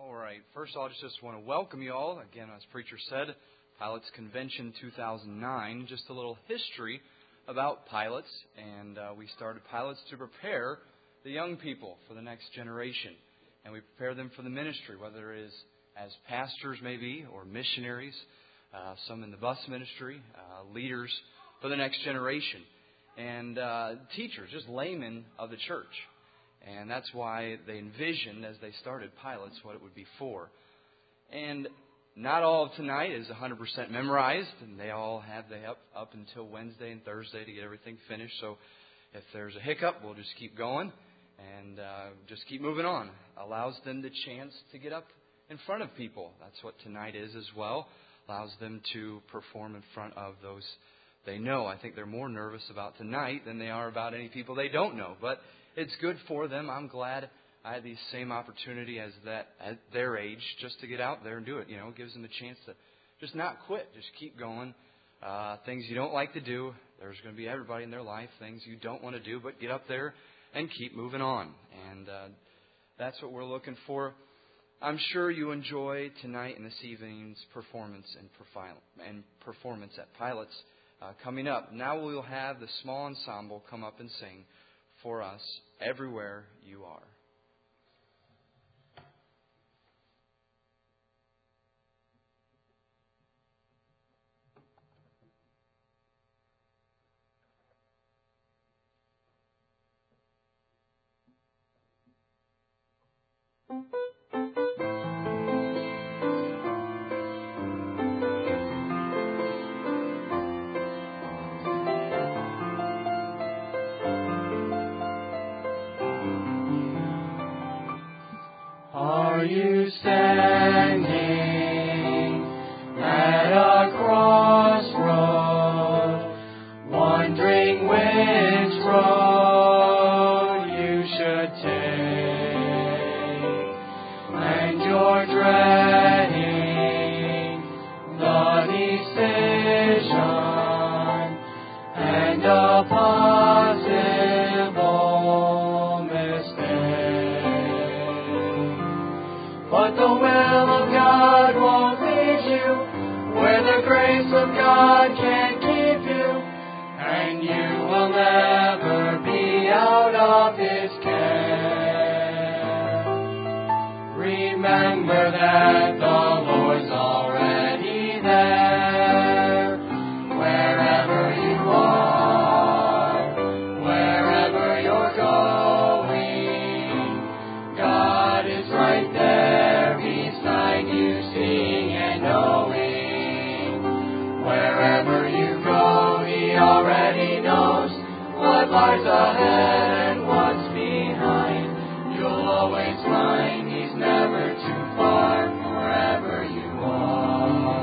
All right. First of all, I just want to welcome you all. Again, as Preacher said, Pilates Convention 2009. Just a little history about Pilates. And we started Pilates to prepare the young people for the next generation. And we prepare them for the ministry, whether it is as pastors maybe or missionaries, some in the bus ministry, leaders for the next generation. And teachers, just laymen of the church. And that's why they envisioned, as they started Pilates, what it would be for. And not all of tonight is 100% memorized, and they all have up until Wednesday and Thursday to get everything finished. So if there's a hiccup, we'll just keep going and just keep moving on. Allows them the chance to get up in front of people. That's what tonight is as well. Allows them to perform in front of those they know. I think they're more nervous about tonight than they are about any people they don't know. But it's good for them. I'm glad I had the same opportunity as that at their age, just to get out there and do it. You know, it gives them a chance to just not quit, just keep going. Things you don't like to do, there's going to be everybody in their life. Things you don't want to do, but get up there and keep moving on. And that's what we're looking for. I'm sure you enjoy tonight and this evening's performance and performance at Pilates coming up. Now we'll have the small ensemble come up and sing for us, Everywhere You Are. Are you standing at a crossroad, wondering which road you should take, and you're dreading the decision and a possible mistake? But the will of God won't lead you where the grace of God can't keep you, and you will never be out of His care. Remember that the Lord's already there, wherever you are, wherever you're going, God is right there beside you, seeing and knowing. Wherever you go, He already knows what lies ahead and what's behind. You'll always find He's never too far from wherever you are.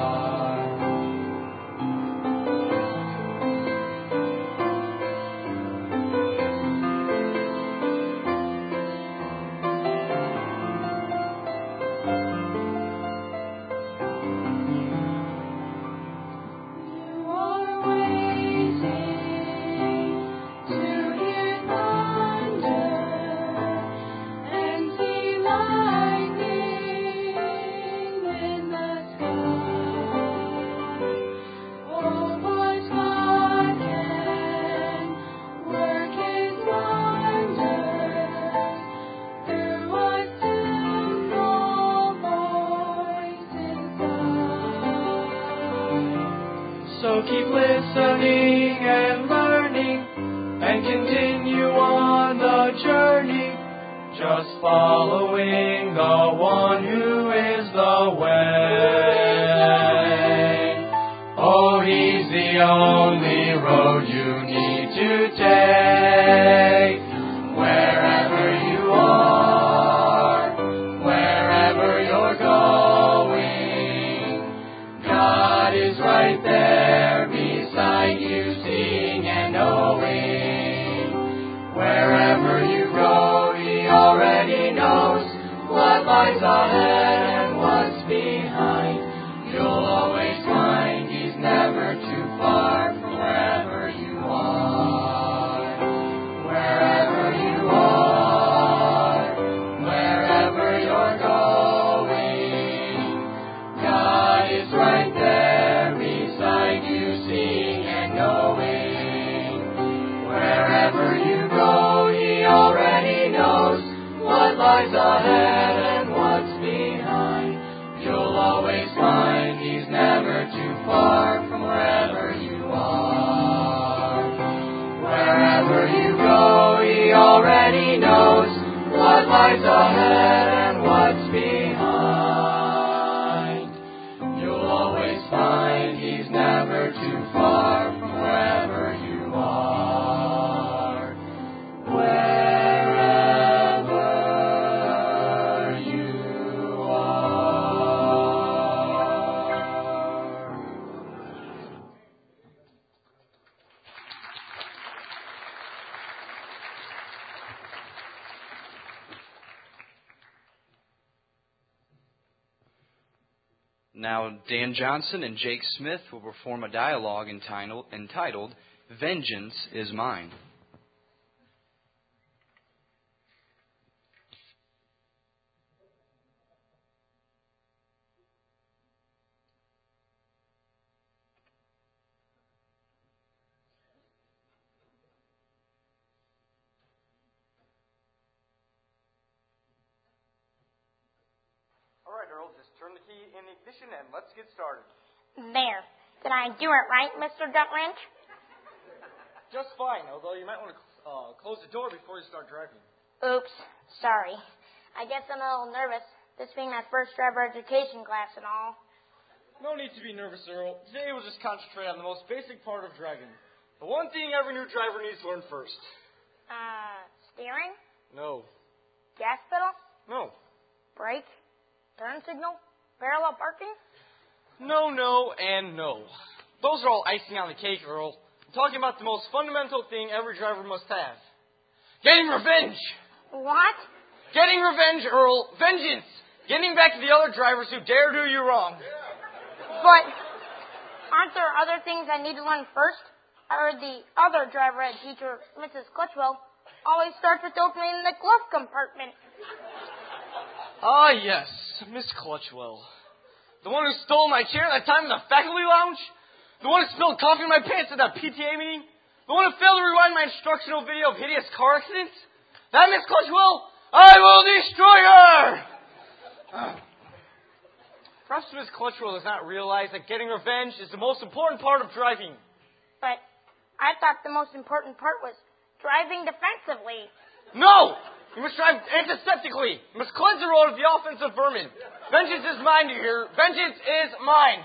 So keep listening and learning and continue on the journey, just following the one who is the way. Oh, He's the only road you need to take. Wherever you are, wherever you're going, God is right there beside you, seeing and knowing. Wherever you go, He already knows what lies ahead and what's behind. You'll always find He's never too far from wherever you are. Wherever you are, wherever you're going, lies ahead and what's behind. You'll always find He's never too far from wherever you are. Wherever you go, He already knows what lies ahead and what's behind. You'll always find He's never too far from wherever you are. Wherever you are. Now, Dan Johnson and Jake Smith will perform a dialogue entitled Vengeance is Mine. All right, Earl, just turn the key in the ignition and let's get started. There. Did I do it right, Mr. Gutwrench? Just fine, although you might want to close the door before you start driving. Oops. Sorry. I guess I'm a little nervous, this being my first driver education class and all. No need to be nervous, Earl. Today we'll just concentrate on the most basic part of driving. The one thing every new driver needs to learn first. Steering? No. Gas pedal? No. Brake? Turn signal? Parallel parking? No, no, and no. Those are all icing on the cake, Earl. I'm talking about the most fundamental thing every driver must have. Getting revenge! What? Getting revenge, Earl. Vengeance! Getting back to the other drivers who dare do you wrong. But aren't there other things I need to learn first? I heard the other driver ed teacher, Mrs. Clutchwell, always starts with opening the glove compartment. Ah, yes, Miss Clutchwell. The one who stole my chair that time in the faculty lounge? The one who spilled coffee in my pants at that PTA meeting? The one who failed to rewind my instructional video of hideous car accidents? That Miss Clutchwell? I will destroy her! Perhaps Miss Clutchwell does not realize that getting revenge is the most important part of driving. But I thought the most important part was driving defensively. No! You must drive antiseptically. You must cleanse the road of the offensive vermin. Vengeance is mine, you hear? Vengeance is mine.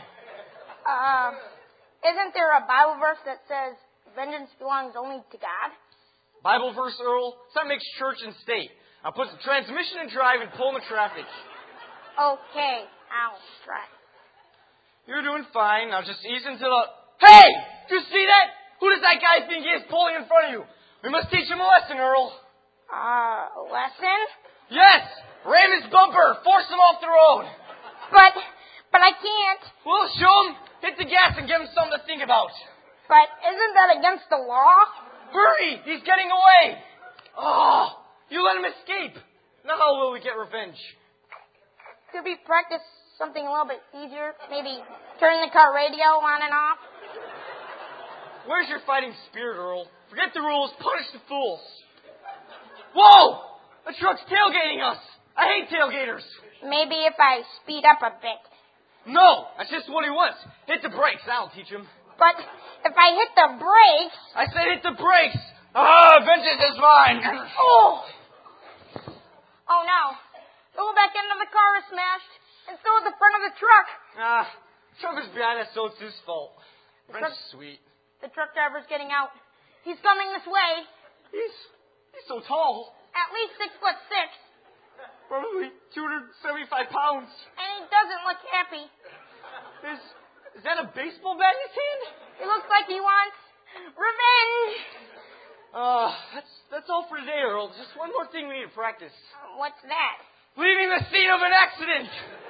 Isn't there a Bible verse that says vengeance belongs only to God? Bible verse, Earl? So that makes church and state. I'll put the transmission in drive and pull in the traffic. Okay, I'll try. You're doing fine. Now just ease into the... Hey! Do you see that? Who does that guy think he is pulling in front of you? We must teach him a lesson, Earl. Lesson? Yes! Ram his bumper! Force him off the road! But I can't. We'll show him. Hit the gas and give him something to think about. But isn't that against the law? Hurry! He's getting away! Oh! You let him escape! Now how will we get revenge? Could we practice something a little bit easier? Maybe turning the car radio on and off? Where's your fighting spirit, Earl? Forget the rules. Punish the fools. Whoa! The truck's tailgating us! I hate tailgaters! Maybe if I speed up a bit. No! That's just what he wants. Hit the brakes. That'll teach him. But if I hit the brakes... I said hit the brakes! Ah, vengeance is mine! Oh! Oh, no. The whole back end of the car is smashed, and so is the front of the truck. The truck is behind us, so it's his fault. French is sweet. The truck driver's getting out. He's coming this way. He's so tall. At least 6'6". Probably 275 pounds. And he doesn't look happy. Is that a baseball bat in his hand? It looks like he wants revenge. That's all for today, Earl. Just one more thing we need to practice. What's that? Leaving the scene of an accident.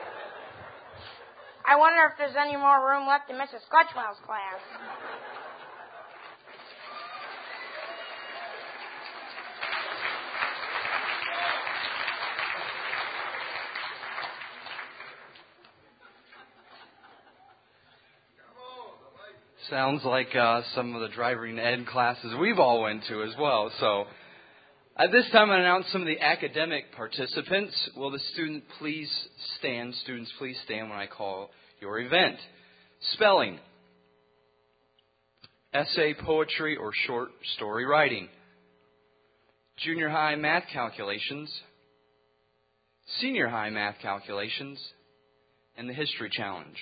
I wonder if there's any more room left in Mrs. Clutchwell's class. Sounds like some of the driving ed classes we've all went to as well. So At this time, I announce some of the academic participants. Will the students please stand when I call your event. Spelling, essay, poetry, or short story writing. Junior high math calculations, senior high math calculations, and the history challenge.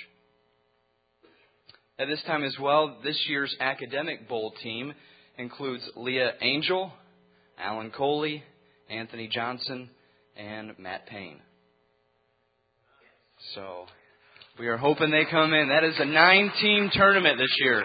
At this time as well, this year's academic bowl team includes Leah Angel, Alan Coley, Anthony Johnson, and Matt Payne. So we are hoping they come in. That is a 9-team tournament this year.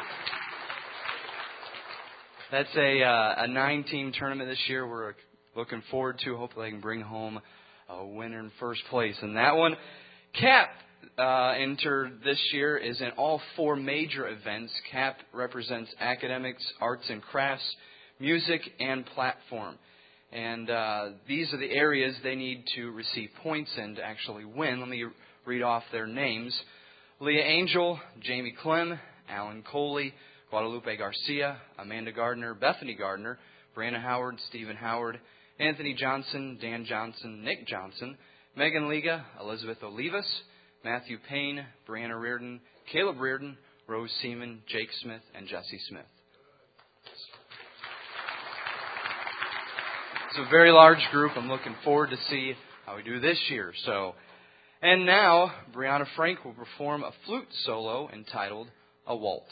That's a 9-team tournament this year. We're looking forward to. Hopefully, they can bring home a winner in first place in that one. CAP entered this year is in all 4 major events. CAP represents academics, arts and crafts, music, and platform. And these are the areas they need to receive points in to actually win. Let me read off their names. Leah Angel, Jamie Clem, Alan Coley, Guadalupe Garcia, Amanda Gardner, Bethany Gardner, Brianna Howard, Stephen Howard, Anthony Johnson, Dan Johnson, Nick Johnson, Megan Liga, Elizabeth Olivas, Matthew Payne, Brianna Reardon, Caleb Reardon, Rose Seaman, Jake Smith, and Jesse Smith. It's a very large group. I'm looking forward to see how we do this year. And now, Brianna Frank will perform a flute solo entitled A Waltz.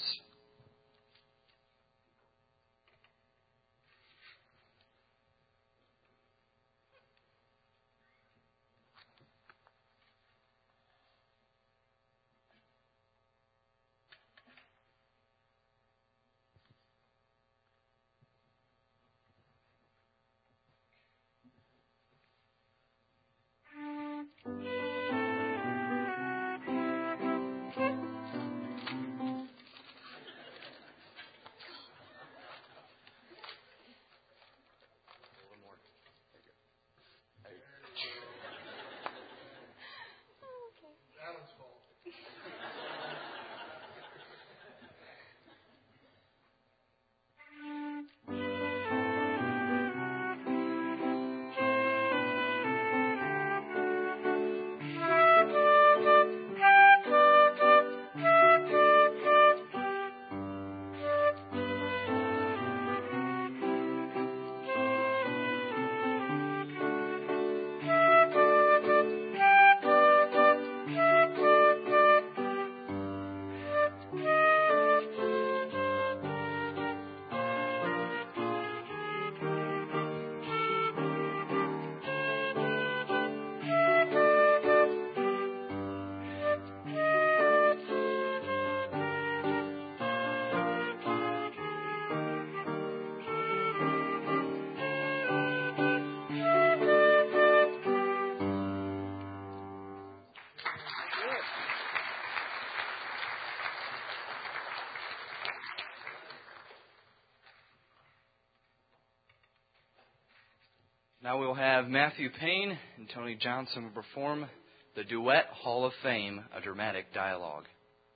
Now we'll have Matthew Payne and Tony Johnson will perform the duet Hall of Fame, a dramatic dialogue.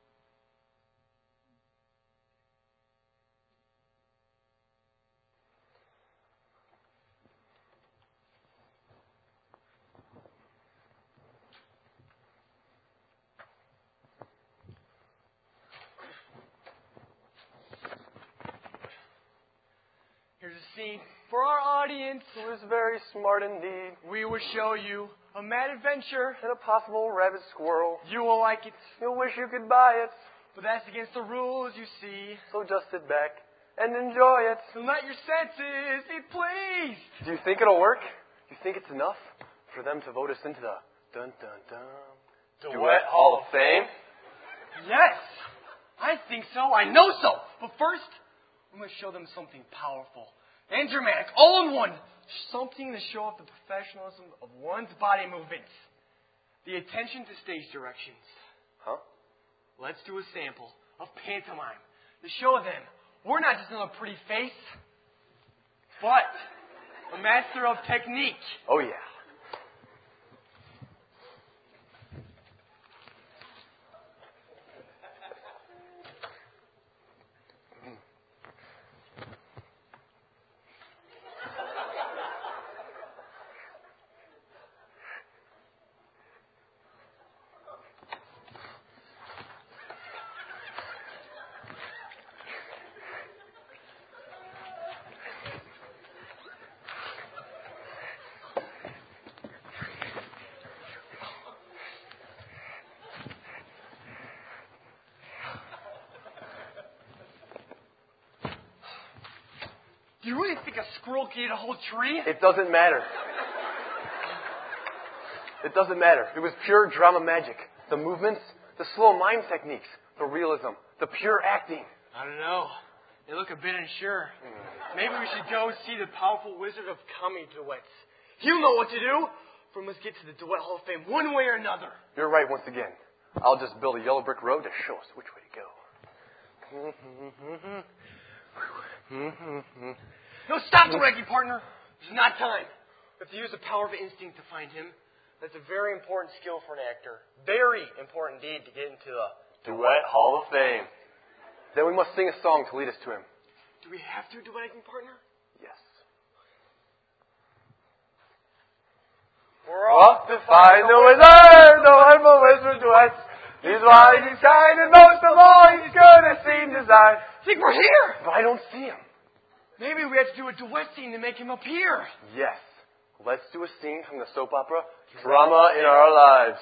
Here's a scene. For our audience, who is very smart indeed, we will show you a mad adventure and a possible rabbit squirrel. You will like it. You'll wish you could buy it. But that's against the rules, you see. So just sit back and enjoy it. And let your senses be pleased. Do you think it'll work? You think it's enough for them to vote us into the Duet Hall of Fame? Yes! I think so. I know so. But first, I'm going to show them something powerful and dramatic, all in one. Something to show off the professionalism of one's body movements. The attention to stage directions. Huh? Let's do a sample of pantomime to show them we're not just another pretty face, but a master of technique. Oh, yeah. You really think a squirrel can eat a whole tree? It doesn't matter. It doesn't matter. It was pure drama magic. The movements, the slow mime techniques, the realism, the pure acting. I don't know. They look a bit unsure. Maybe we should go see the powerful wizard of comedy duets. He'll know what to do. For we must get to the Duet Hall of Fame one way or another. You're right once again. I'll just build a yellow brick road to show us which way to go. No, stop the wrecking, partner. There's not time. We have to use the power of instinct to find him. That's a very important skill for an actor. Very important indeed to get into the Duet Hall of Fame. Then we must sing a song to lead us to him. Do we have to, duetting partner? Yes. We're off to find the wizard, the wonderful wizard duets. He's wise, he's kind, and most of all, he's good at scene design. Think we're here! But I don't see him. Maybe we have to do a duet scene to make him appear. Yes. Let's do a scene from the soap opera, Drama in Our Lives.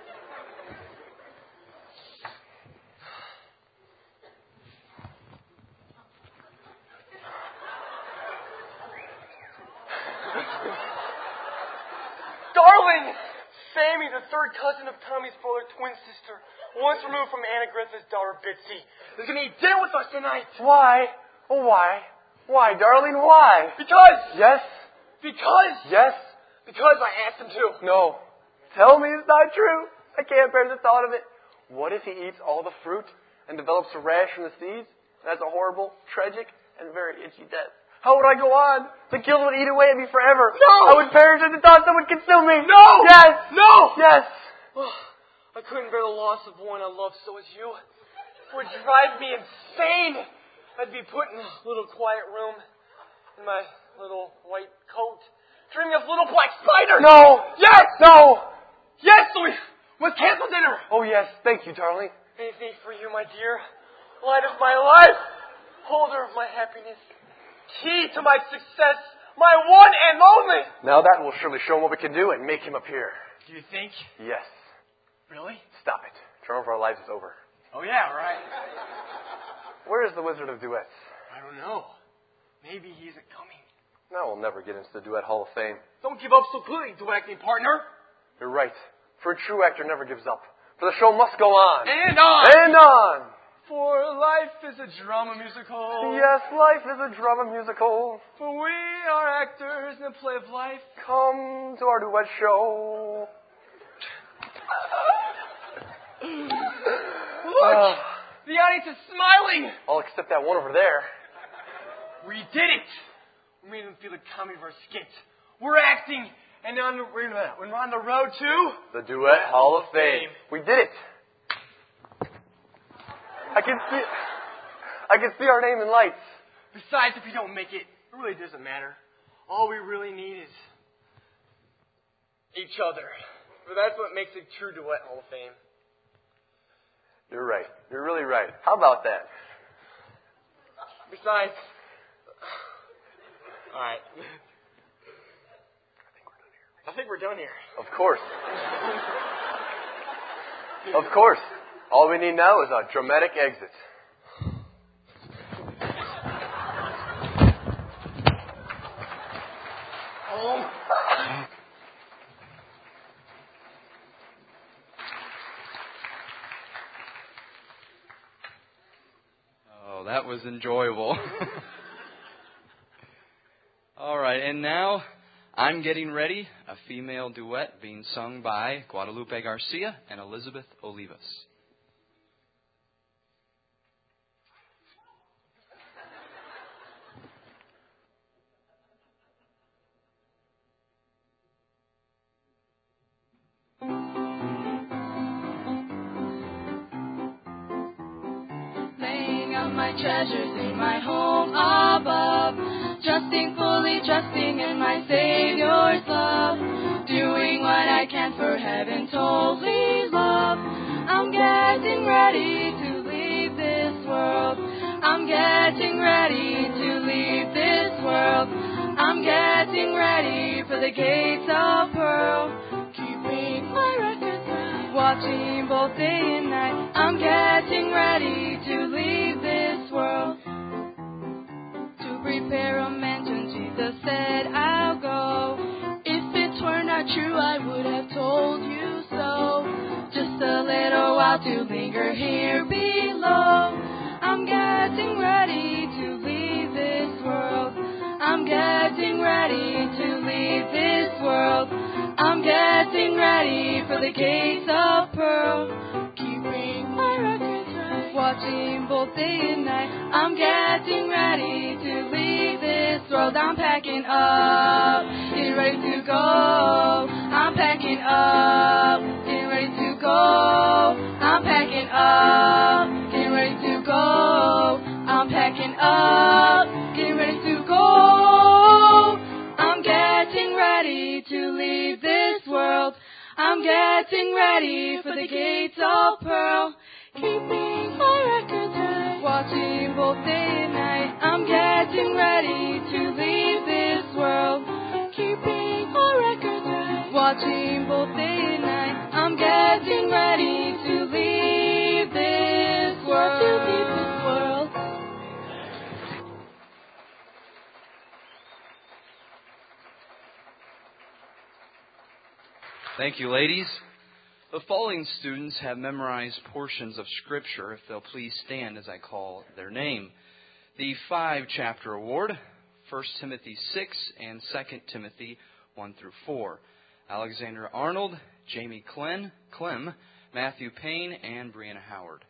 Darling! Sammy, the third cousin of Tommy's brother, twin sister, once removed from Anna Griffith's daughter, Bitsy, is going to eat dinner with us tonight. Why? Oh, why? Why, darling, why? Because! Yes? Because! Yes? Because I asked him to. No. Tell me it's not true. I can't bear the thought of it. What if he eats all the fruit and develops a rash from the seeds? That's a horrible, tragic, and very itchy death. How would I go on? The guilt would eat away at me forever. No! I would perish at the thought that would consume me. No! Yes! No! Yes! Oh, I couldn't bear the loss of one I love so as you. It would drive me insane. I'd be put in a little quiet room in my little white coat, dreaming of little black spiders. No! Yes! No! Yes! So we must cancel dinner. Oh, yes. Thank you, darling. Anything for you, my dear. Light of my life. Holder of my happiness. Key to my success. My one and only. Now that will surely show him what we can do and make him appear. Do you think? Yes. Really? Stop it. Drama of Our Lives is over. Oh, yeah, right. Where is the Wizard of Duets? I don't know. Maybe he isn't coming. Now we'll never get into the Duet Hall of Fame. Don't give up so quickly, duet-acting partner. You're right. For a true actor never gives up. For the show must go on. And on. And on. For life is a drama musical. Yes, life is a drama musical. For we are actors in the play of life. Come to our duet show. Look! The audience is smiling! All except that one over there. We did it! We made them feel the comedy of our skit. We're acting, and now we're on the road to... The Duet Hall of Fame. We did it. I can see our name in lights. Besides, if we don't make it, it really doesn't matter. All we really need is each other. But that's what makes a true Duet Hall of Fame. You're right. You're really right. How about that? Besides... All right. I think we're done here. Of course. Of course. All we need now is a dramatic exit. Oh, that was enjoyable. All right, and now I'm Getting Ready, a female duet being sung by Guadalupe Garcia and Elizabeth Olivas. Laying out my treasures in my home above, fully trusting in my Savior's love, doing what I can for heaven's holy love. I'm getting ready to leave this world. I'm getting ready to leave this world. I'm getting ready for the gates of pearl, keeping my record right, watching both day and night. I'm getting ready to leave this world, to prepare a mansion. Jesus said, I'll go. If it were not true, I would have told you so. Just a little while to linger here below. I'm getting ready to leave this world. I'm getting ready to leave this world. I'm getting ready for the gates of pearl. Keeping my records right, watching both day and night. I'm getting ready to leave this world. I'm packing up, getting ready to go. I'm packing up, getting ready to go. I'm packing up, getting ready to go. I'm packing up, getting ready to go. I'm getting ready to leave this world. I'm getting ready for the gates of pearl. Keeping my records right, watching both day and night. I'm getting ready to leave this world. Keeping my records right, watching both day and night. I'm getting ready to leave this world. To leave this world. Thank you, ladies. The following students have memorized portions of Scripture. If they'll please stand as I call their name. The 5-chapter award, 1 Timothy 6 and 2 Timothy 1 through 4. Alexander Arnold, Jamie Clem, Matthew Payne, and Brianna Howard.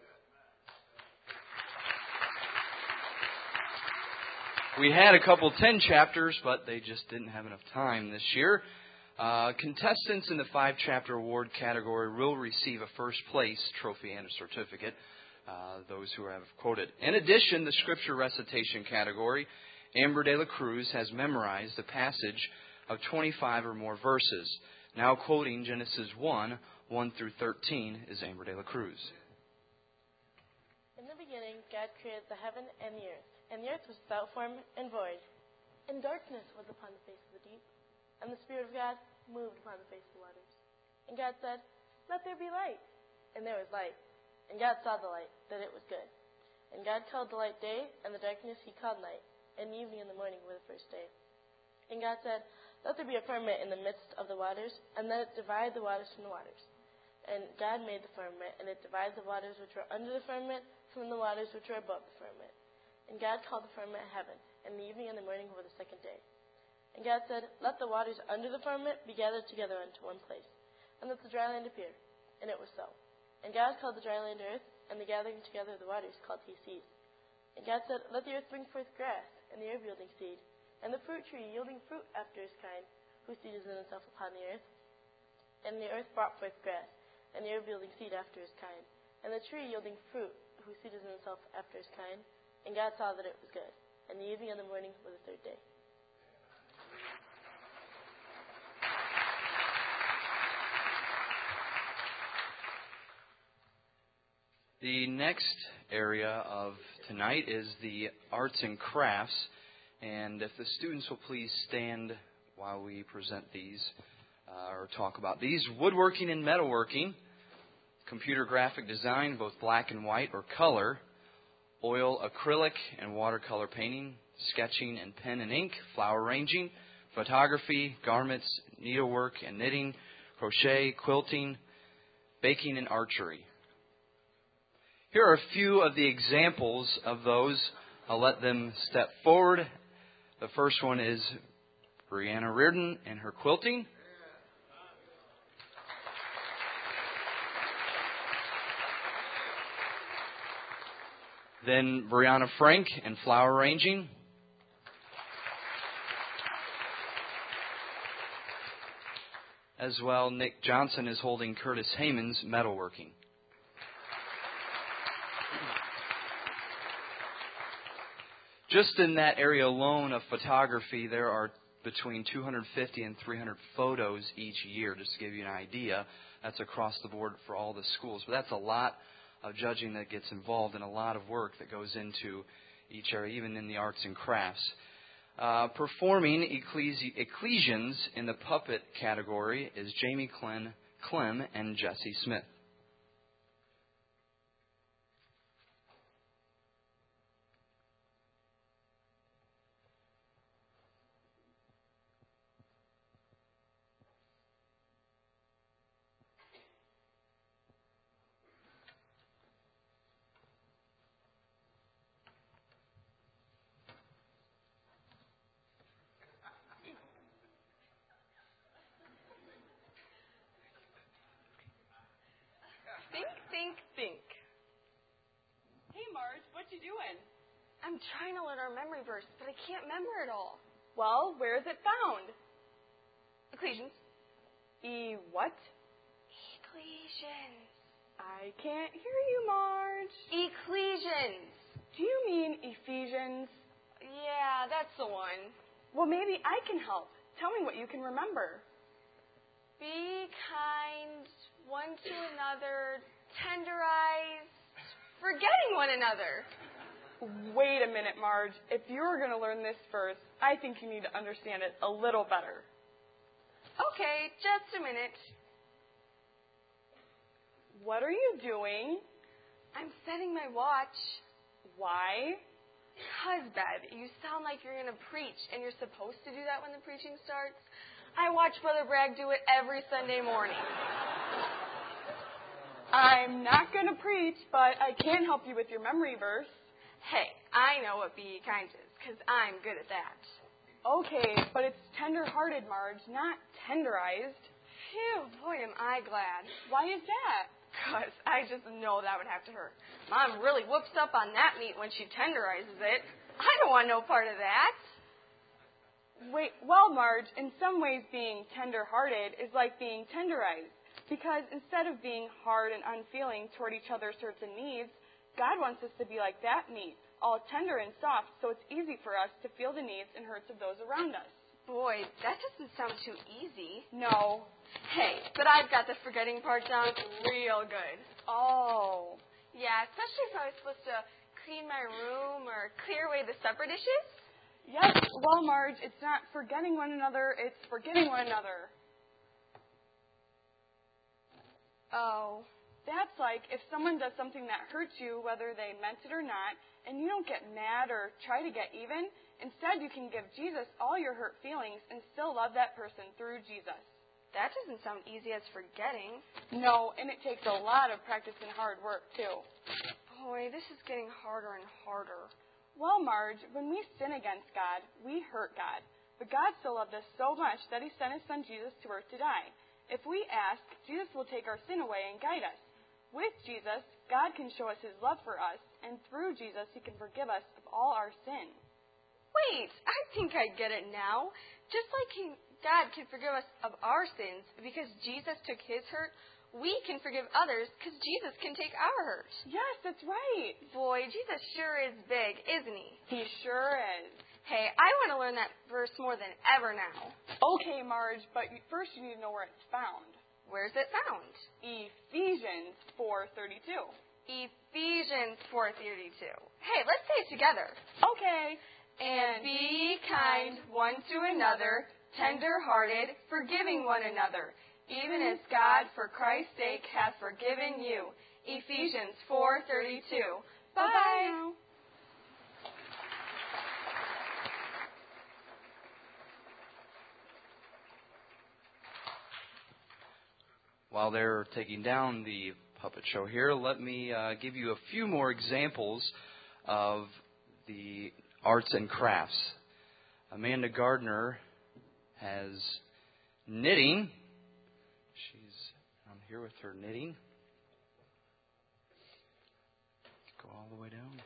We had a couple 10 chapters, but they just didn't have enough time this year. Contestants in the 5-chapter award category will receive a first place trophy and a certificate, those who have quoted. In addition, the scripture recitation category, Amber de la Cruz has memorized a passage of 25 or more verses. Now quoting Genesis 1 through 13 is Amber de la Cruz. In the beginning, God created the heaven and the earth was without form and void, and darkness was upon the face of the deep, and the Spirit of God moved upon the face of the waters. And God said, Let there be light. And there was light. And God saw the light, that it was good. And God called the light day, and the darkness he called night. And the evening and the morning were the first day. And God said, Let there be a firmament in the midst of the waters, and let it divide the waters from the waters. And God made the firmament, and it divided the waters which were under the firmament from the waters which were above the firmament. And God called the firmament heaven, and the evening and the morning were the second day. And God said, Let the waters under the firmament be gathered together unto one place, and let the dry land appear. And it was so. And God called the dry land earth, and the gathering together of the waters called he seas. And God said, Let the earth bring forth grass, and the herb yielding seed, and the fruit tree yielding fruit after his kind, whose seed is in itself upon the earth. And the earth brought forth grass, and the herb yielding seed after his kind, and the tree yielding fruit, whose seed is in itself after his kind. And God saw that it was good. And the evening and the morning were the third day. The next area of tonight is the arts and crafts. And if the students will please stand while we present these or talk about these. Woodworking and metalworking, computer graphic design, both black and white or color, oil, acrylic, and watercolor painting, sketching and pen and ink, flower arranging, photography, garments, needlework and knitting, crochet, quilting, baking, and archery. Here are a few of the examples of those. I'll let them step forward. The first one is Brianna Reardon and her quilting. Then Brianna Frank and flower arranging. As well, Nick Johnson is holding Curtis Heyman's metalworking. Just in that area alone of photography, there are between 250 and 300 photos each year, just to give you an idea. That's across the board for all the schools. But that's a lot of judging that gets involved and a lot of work that goes into each area, even in the arts and crafts. Performing ecclesians in the puppet category is Jamie Clem and Jesse Smith. think. Hey, Marge, what you doing? I'm trying to learn our memory verse, but I can't remember it all. Well, where is it found? Ecclesians. What? Ecclesians. I can't hear you, Marge. Ecclesians. Do you mean Ephesians? Yeah, that's the one. Well, maybe I can help. Tell me what you can remember. Be kind one to another, tenderized, forgetting one another. Wait a minute, Marge. If you're going to learn this verse, I think you need to understand it a little better. Okay, just a minute. What are you doing? I'm setting my watch. Why? 'Cause, Bev, you sound like you're going to preach, and you're supposed to do that when the preaching starts. I watch Brother Bragg do it every Sunday morning. I'm not going to preach, but I can help you with your memory verse. Hey, I know what be kind is, 'cause I'm good at that. Okay, but it's tender-hearted, Marge, not tenderized. Phew, boy, am I glad. Why is that? 'Cause I just know that would have to hurt. Mom really whoops up on that meat when she tenderizes it. I don't want no part of that. Wait, well, Marge, in some ways being tender-hearted is like being tenderized. Because instead of being hard and unfeeling toward each other's hurts and needs, God wants us to be like that meat, all tender and soft, so it's easy for us to feel the needs and hurts of those around us. Boy, that doesn't sound too easy. No. Hey, but I've got the forgetting part down real good. Oh. Yeah, especially if I was supposed to clean my room or clear away the supper dishes. Yes, well, Marge, it's not forgetting one another, it's forgiving one another. Oh. That's like if someone does something that hurts you, whether they meant it or not, and you don't get mad or try to get even. Instead, you can give Jesus all your hurt feelings and still love that person through Jesus. That doesn't sound easy as forgetting. No, and it takes a lot of practice and hard work, too. Boy, this is getting harder and harder. Well, Marge, when we sin against God, we hurt God. But God still loved us so much that He sent His Son Jesus to earth to die. If we ask, Jesus will take our sin away and guide us. With Jesus, God can show us His love for us, and through Jesus, He can forgive us of all our sin. Wait, I think I get it now. Just like God can forgive us of our sins because Jesus took His hurt, we can forgive others because Jesus can take our hurt. Yes, that's right. Boy, Jesus sure is big, isn't He? He sure is. Hey, I want to learn that verse more than ever now. Okay, Marge, but first you need to know where it's found. Where's it found? Ephesians 4:32. Ephesians 4:32. Hey, let's say it together. Okay. And be kind one to another, tender-hearted, forgiving one another, even as God, for Christ's sake, hath forgiven you. Ephesians 4:32. Bye. Now. While they're taking down the puppet show here, let me give you a few more examples of the arts and crafts. Amanda Gardner has knitting. I'm here with her knitting. Let's go all the way down.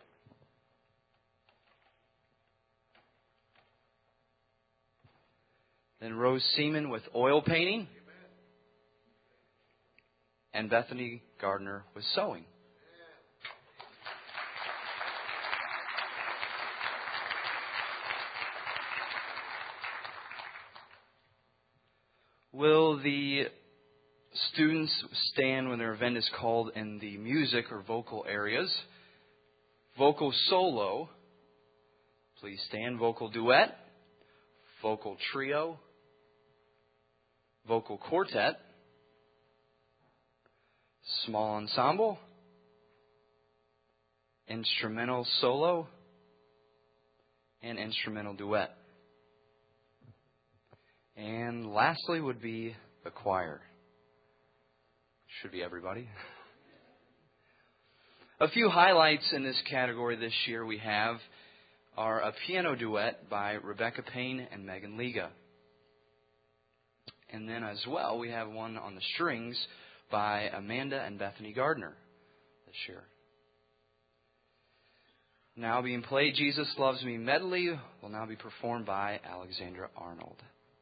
Then Rose Seaman with oil painting. And Bethany Gardner with sewing. Will the students stand when their event is called in the music or vocal areas? Vocal solo, please stand. Vocal duet, vocal trio, vocal quartet, small ensemble, instrumental solo, and instrumental duet. And lastly would be the choir. Should be everybody. A few highlights in this category this year we have are a piano duet by Rebecca Payne and Megan Liga. And then as well we have one on the strings by Amanda and Bethany Gardner. this year. Now being played, Jesus Loves Me medley will now be performed by Alexandra Arnold.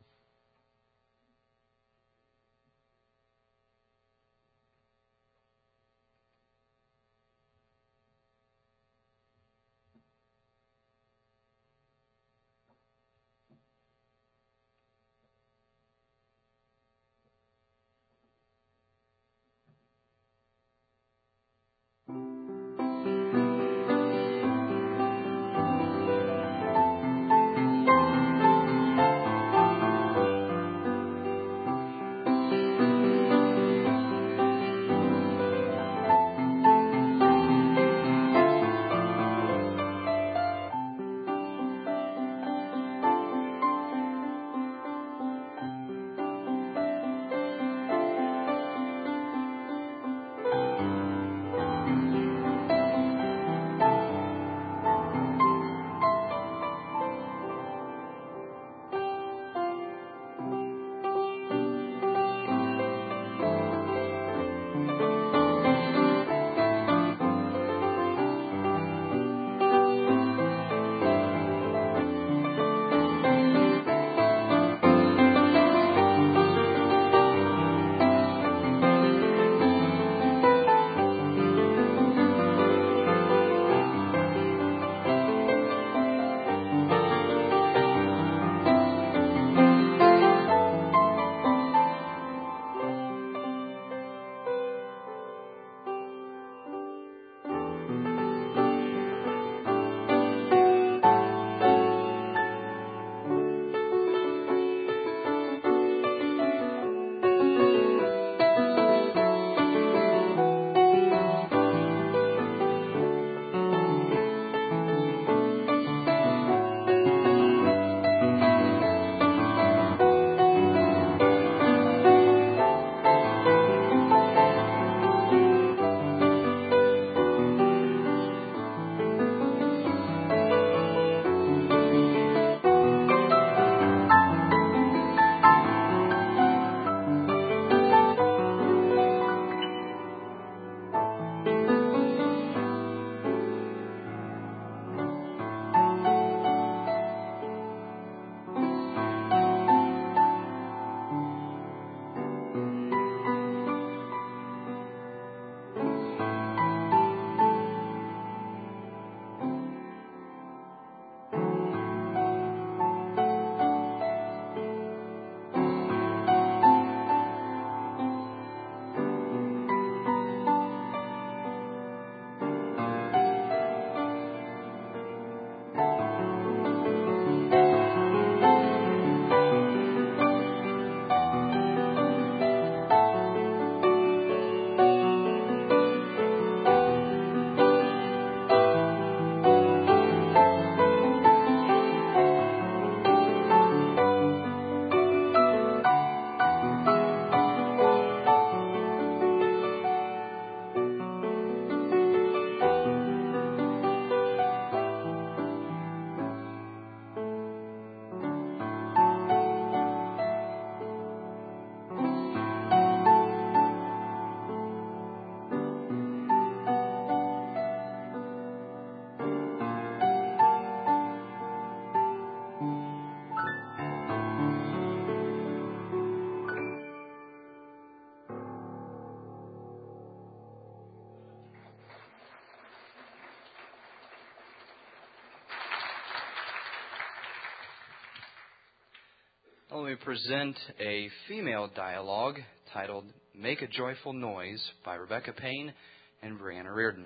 Let me present a female dialogue titled Make a Joyful Noise by Rebecca Payne and Brianna Reardon.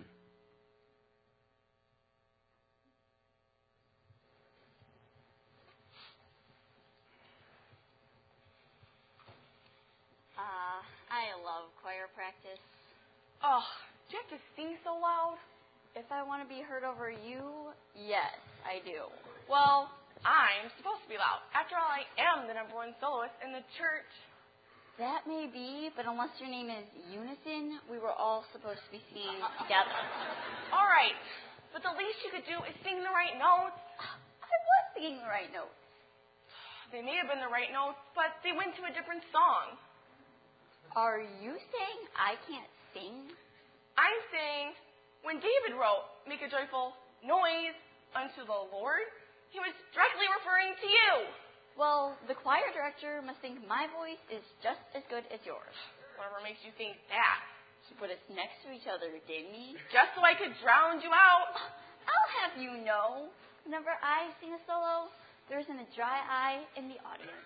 I love choir practice. Oh, do you have to sing so loud? If I want to be heard over you, yes, I do. Well, I'm supposed to be loud. After all, I am the number one soloist in the church. That may be, but unless your name is Unison, we were all supposed to be singing together. All right, but the least you could do is sing the right notes. I was singing the right notes. They may have been the right notes, but they went to a different song. Are you saying I can't sing? I'm saying when David wrote, make a joyful noise unto the Lord, he was directly referring to you. Well, the choir director must think my voice is just as good as yours. Whatever makes you think that. She put us next to each other, didn't he? Just so I could drown you out. I'll have you know, whenever I sing a solo, there isn't a dry eye in the audience.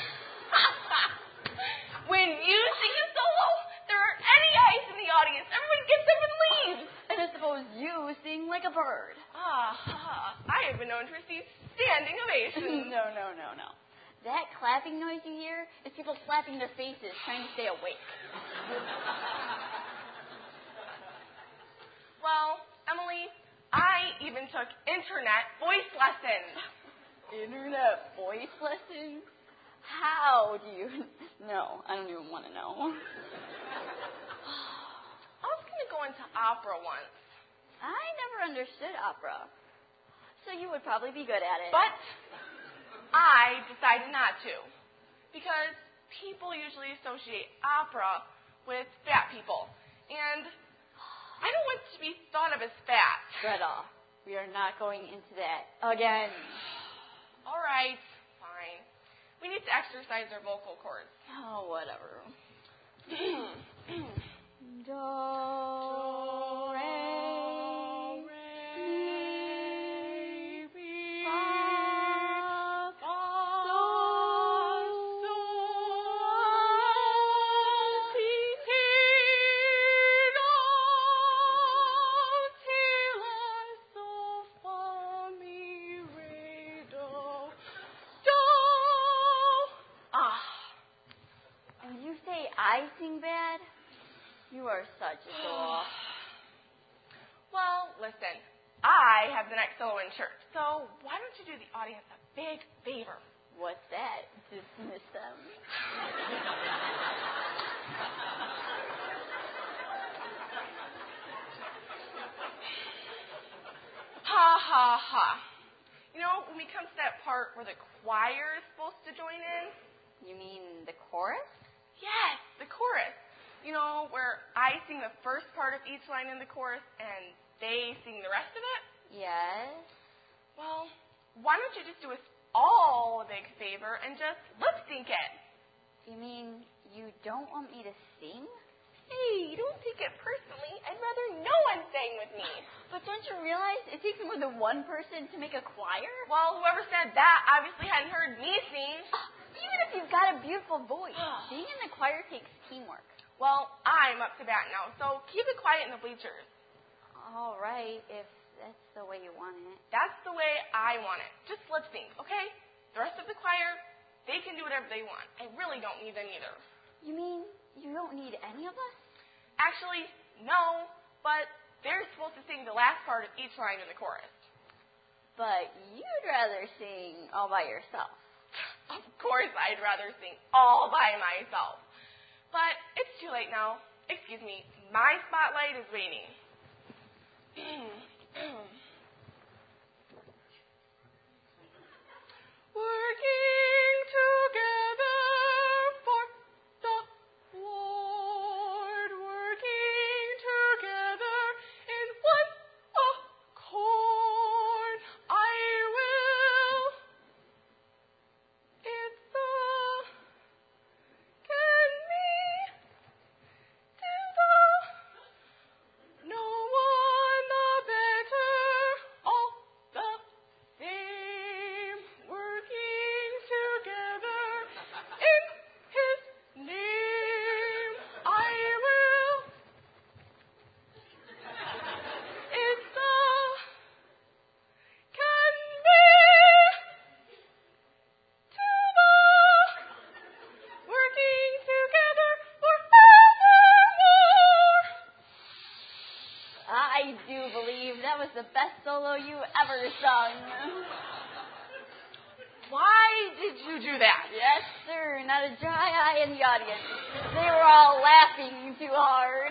When you sing a solo, there aren't any eyes in the audience. Everyone gets up and leaves. And I suppose you sing like a bird. I have been known to receive standing ovations. No. That clapping noise you hear is people slapping their faces trying to stay awake. Well, Emily, I even took internet voice lessons. Internet voice lessons? How do you... No, I don't even want to know. I was going to go into opera once. I never understood opera. So you would probably be good at it. But I decided not to. Because people usually associate opera with fat people. And I don't want to be thought of as fat. Greta, we are not going into that again. All right, fine. We need to exercise our vocal cords. Oh, whatever. Do, re, mi, fa, sol, si, do, ti, la, sol, fa, mi, re, do. And you say I sing bad? You are such a doll. Well, listen. I have the next solo in church, so why don't you do the audience a big favor? What's that? Dismiss them. Ha, ha, ha. You know, when we come to that part where the choir is supposed to join in? You mean the chorus? Yes, the chorus. You know, where I sing the first part of each line in the chorus and they sing the rest of it? Yes. Well, why don't you just do us all a big favor and just lip sync it? You mean you don't want me to sing? Hey, don't take it personally. I'd rather no one sang with me. But don't you realize it takes more than one person to make a choir? Well, whoever said that obviously hadn't heard me sing. Even if you've got a beautiful voice, being in the choir takes teamwork. Well, I'm up to bat now, so keep it quiet in the bleachers. All right, if that's the way you want it. That's the way I want it. Just lip sync, okay? The rest of the choir, they can do whatever they want. I really don't need them either. You mean you don't need any of us? Actually, no, but they're supposed to sing the last part of each line in the chorus. But you'd rather sing all by yourself. Of course I'd rather sing all by myself. But it's too late now. Excuse me, my spotlight is waiting. Working together for the Lord, working together in one accord, I will. It's the can me to the no one the better, all the same, working together in His name. I will. It's the can be to the working together forevermore. I do believe that was the best solo you ever sung. Why did you do that? Yes, sir. Not a dry eye in the audience. They were all laughing too hard.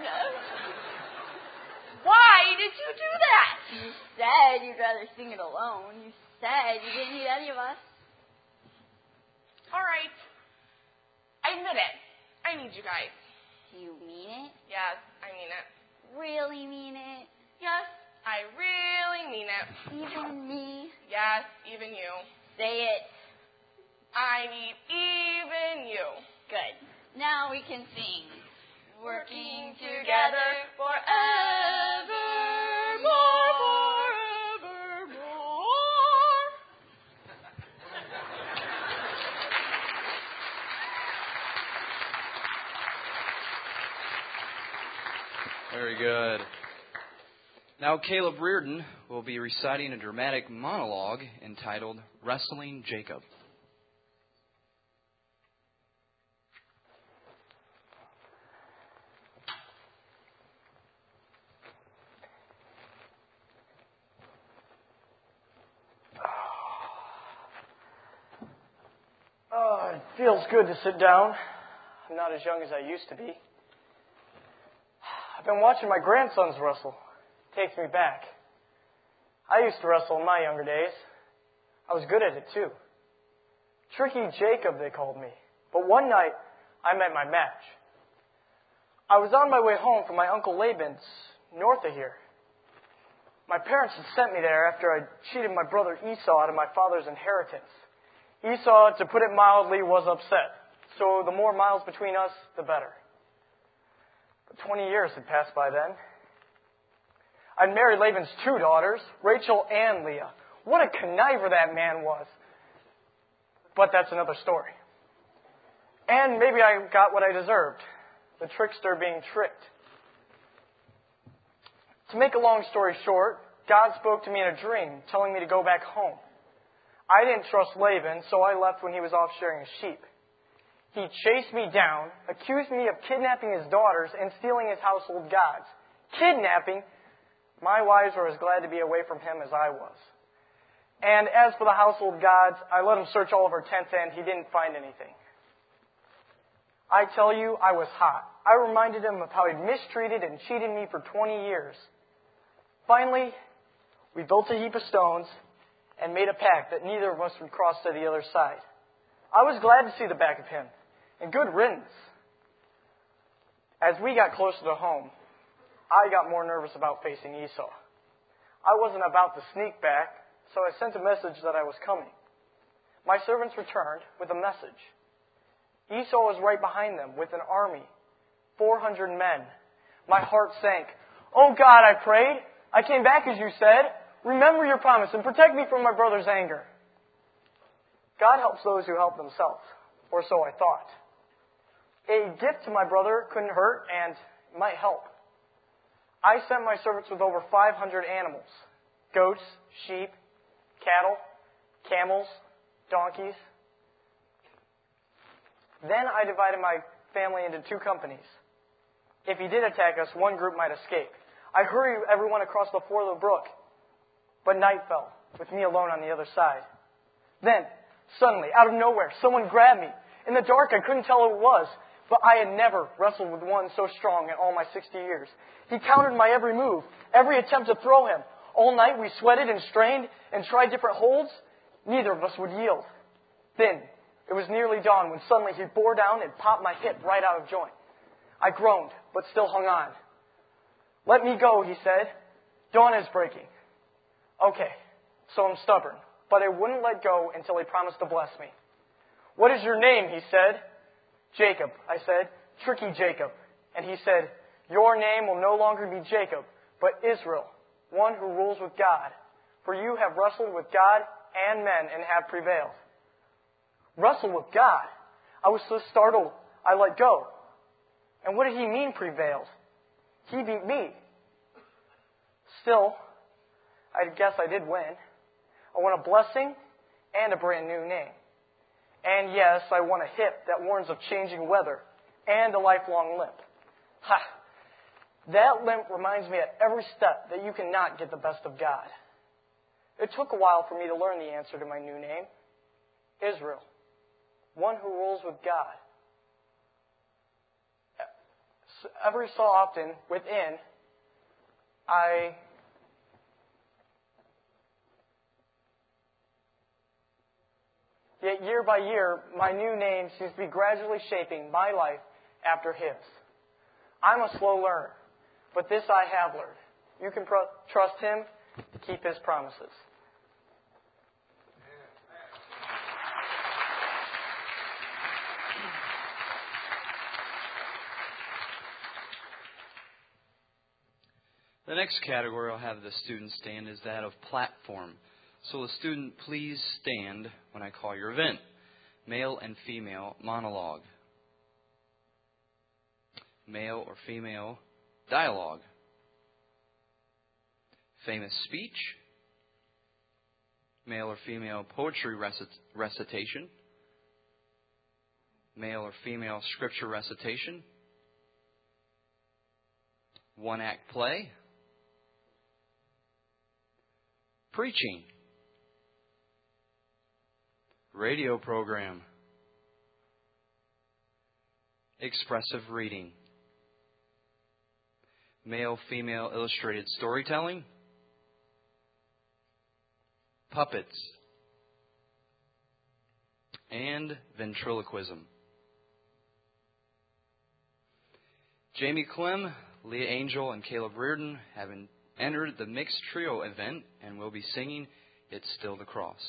Why did you do that? You said you'd rather sing it alone. You said you didn't need any of us. All right. I admit it. I need you guys. Do you mean it? Yes, I mean it. really mean it. Yes, I really mean it. Even me. Yes, even you. Say it. I mean even you. Good. Now we can sing. Working together forevermore. Very good. Now Caleb Reardon will be reciting a dramatic monologue entitled Wrestling Jacob. Oh, it feels good to sit down. I'm not as young as I used to be. I've been watching my grandsons wrestle. Takes me back. I used to wrestle in my younger days. I was good at it too. Tricky Jacob, they called me. But one night, I met my match. I was on my way home from my Uncle Laban's, north of here. My parents had sent me there after I cheated my brother Esau out of my father's inheritance. Esau, to put it mildly, was upset. So the more miles between us, the better. But 20 years had passed by then. I'd married Laban's 2 daughters, Rachel and Leah. What a conniver that man was. But that's another story. And maybe I got what I deserved. The trickster being tricked. To make a long story short, God spoke to me in a dream, telling me to go back home. I didn't trust Laban, so I left when he was off shearing his sheep. He chased me down, accused me of kidnapping his daughters and stealing his household gods. Kidnapping? My wives were as glad to be away from him as I was. And as for the household gods, I let him search all of our tents and he didn't find anything. I tell you, I was hot. I reminded him of how he'd mistreated and cheated me for 20 years. Finally, we built a heap of stones and made a pact that neither of us would cross to the other side. I was glad to see the back of him, and good riddance. As we got closer to home, I got more nervous about facing Esau. I wasn't about to sneak back, so I sent a message that I was coming. My servants returned with a message. Esau was right behind them with an army, 400 men. My heart sank. Oh God, I prayed. I came back as you said. Remember your promise and protect me from my brother's anger. God helps those who help themselves, or so I thought. A gift to my brother couldn't hurt and might help. I sent my servants with over 500 animals, goats, sheep, cattle, camels, donkeys. Then I divided my family into 2 companies. If he did attack us, one group might escape. I hurried everyone across the ford of the brook, but night fell, with me alone on the other side. Then, suddenly, out of nowhere, someone grabbed me. In the dark, I couldn't tell who it was, but I had never wrestled with one so strong in all my 60 years. He countered my every move, every attempt to throw him. All night we sweated and strained and tried different holds. Neither of us would yield. Then, it was nearly dawn when suddenly he bore down and popped my hip right out of joint. I groaned, but still hung on. Let me go, he said. Dawn is breaking. Okay, so I'm stubborn, but I wouldn't let go until he promised to bless me. What is your name, he said. Jacob, I said. Tricky Jacob. And he said, your name will no longer be Jacob, but Israel, one who rules with God. For you have wrestled with God and men and have prevailed. Wrestle with God? I was so startled, I let go. And what did he mean, prevailed? He beat me. Still, I guess I did win. I won a blessing and a brand new name. And yes, I won a hip that warns of changing weather and a lifelong limp. Ha! That limp reminds me at every step that you cannot get the best of God. It took a while for me to learn the answer to my new name. Israel. One who rules with God. Every so often, within, Yet year by year, my new name seems to be gradually shaping my life after his. I'm a slow learner. But this I have learned. You can trust Him to keep His promises. The next category I'll have the students stand is that of platform. So the student, please stand when I call your event. Male and female monologue. Male or female dialogue. Famous speech. Male or female poetry recitation. Male or female scripture recitation. One-act play. Preaching. Radio program. Expressive reading. Male-female illustrated storytelling. Puppets. And ventriloquism. Jamie Clem, Leah Angel, and Caleb Reardon have entered the mixed trio event and will be singing It's Still the Cross.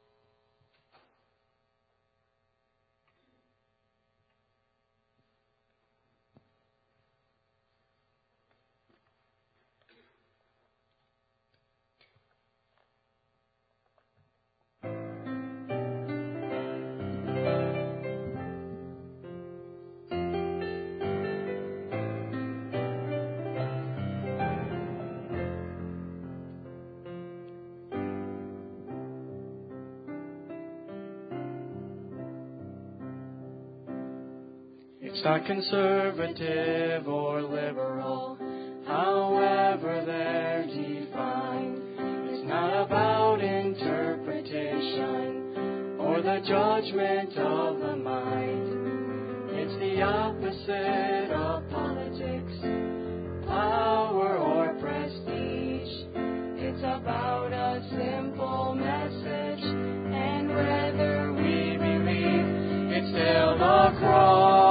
It's not conservative or liberal, however they're defined. It's not about interpretation or the judgment of the mind. It's the opposite of politics, power or prestige. It's about a simple message, and whether we believe it's still the cross.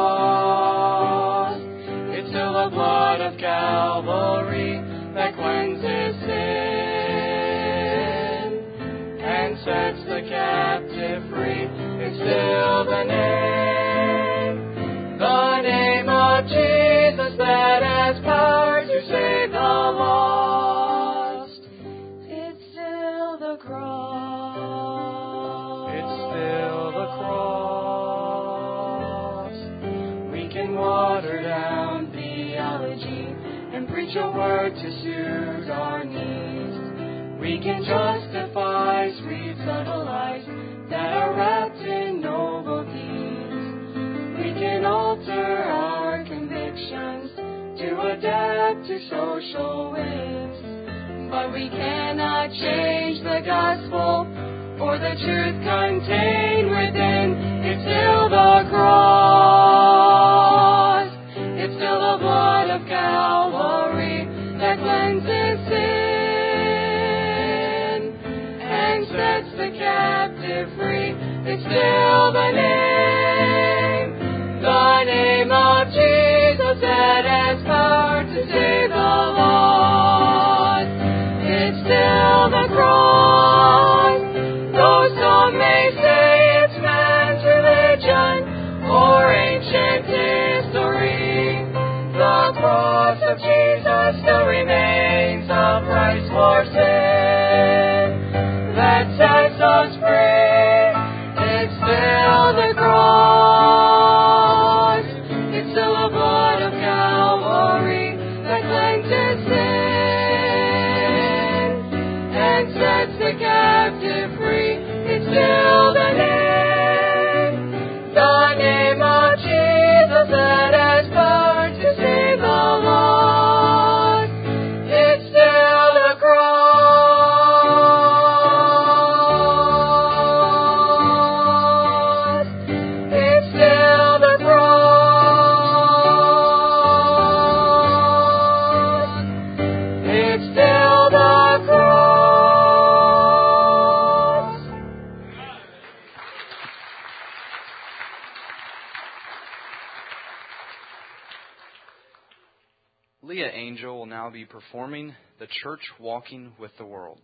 The blood of Calvary that cleanses sin and sets the captive free. It's still the name of Jesus that has power to save the lost. It's still the cross. It's still the cross. We can water down and preach a word to suit our needs. We can justify sweet subtle lies that are wrapped in noble deeds. We can alter our convictions to adapt to social ways, but we cannot change the gospel or the truth contained within. It's still the cross. It's still the blood of Calvary that cleanses sin and sets the captive free. It's still the name of Jesus that has power to save the lost. It's still the cross, though some may say it's man's religion or ancient history. The cross of Jesus still remains a price for sin that sets us free. It's still the cross. It's still the blood of Calvary that cleanses sin and sets the captive free. It's still the name of Jesus that has power to save the lost. Leah Angel will now be performing The Church Walking with the World.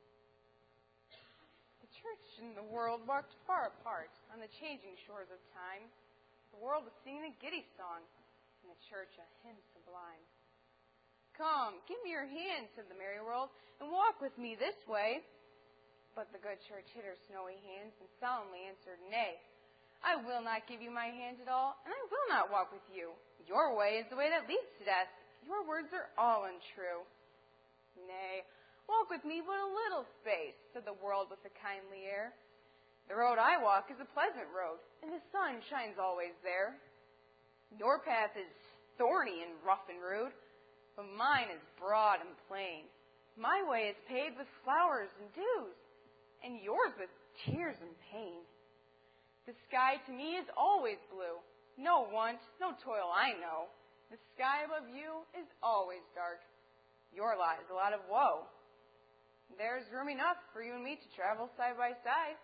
The church and the world walked far apart on the changing shores of time. The world was singing a giddy song, and the church a hymn sublime. Come, give me your hand, said the merry world, and walk with me this way. But the good church hid her snowy hands and solemnly answered, Nay, I will not give you my hand at all, and I will not walk with you. Your way is the way that leads to death. Your words are all untrue. Nay, walk with me but a little space, said the world with a kindly air. The road I walk is a pleasant road, and the sun shines always there. Your path is thorny and rough and rude, but mine is broad and plain. My way is paved with flowers and dews, and yours with tears and pain. The sky to me is always blue. No want, no toil I know. The sky above you is always dark. Your lot is a lot of woe. There's room enough for you and me to travel side by side.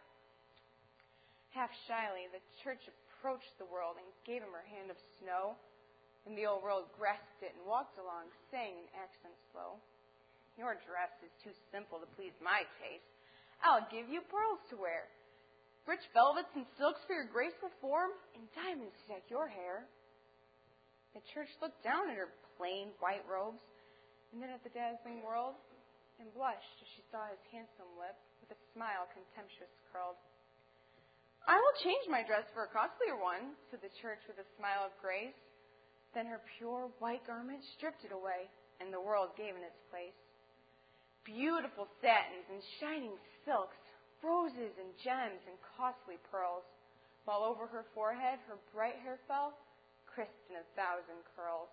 Half shyly, the church approached the world and gave him her hand of snow. And the old world grasped it and walked along, saying in accents slow, Your dress is too simple to please my taste. I'll give you pearls to wear, rich velvets and silks for your graceful form, and diamonds to deck your hair. The church looked down at her plain white robes, and then at the dazzling world, and blushed as she saw his handsome lip, with a smile contemptuous curled. I will change my dress for a costlier one, said the church with a smile of grace. Then her pure white garment stripped it away, and the world gave in its place beautiful satins and shining silks, roses and gems and costly pearls, while over her forehead her bright hair fell, crisped in 1,000 curls.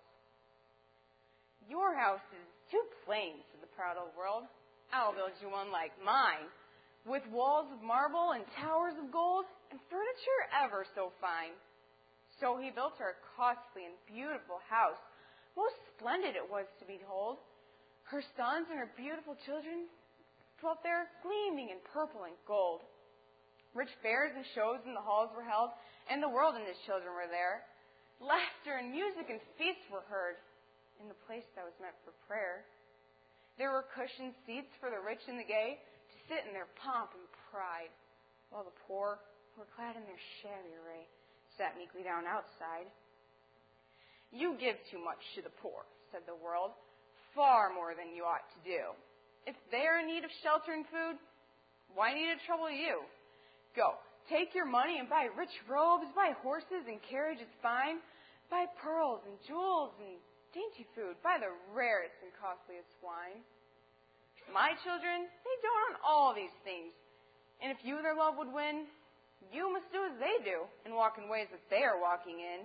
Your house is too plain, said the proud old world. I'll build you one like mine, with walls of marble and towers of gold, and furniture ever so fine. So he built her a costly and beautiful house. Most splendid it was to behold. Her sons and her beautiful children dwelt there, gleaming in purple and gold. Rich fairs and shows in the halls were held, and the world and his children were there. Laughter and music and feasts were heard in the place that was meant for prayer. There were cushioned seats for the rich and the gay to sit in their pomp and pride, while the poor, who were clad in their shabby array, sat meekly down outside. You give too much to the poor, said the world, far more than you ought to do. If they are in need of shelter and food, why need it trouble you? Go, take your money and buy rich robes, buy horses and carriages fine, buy pearls and jewels and dainty food, buy the rarest and costliest wine. My children, they don't own all these things, and if you their love would win, you must do as they do and walk in ways that they are walking in.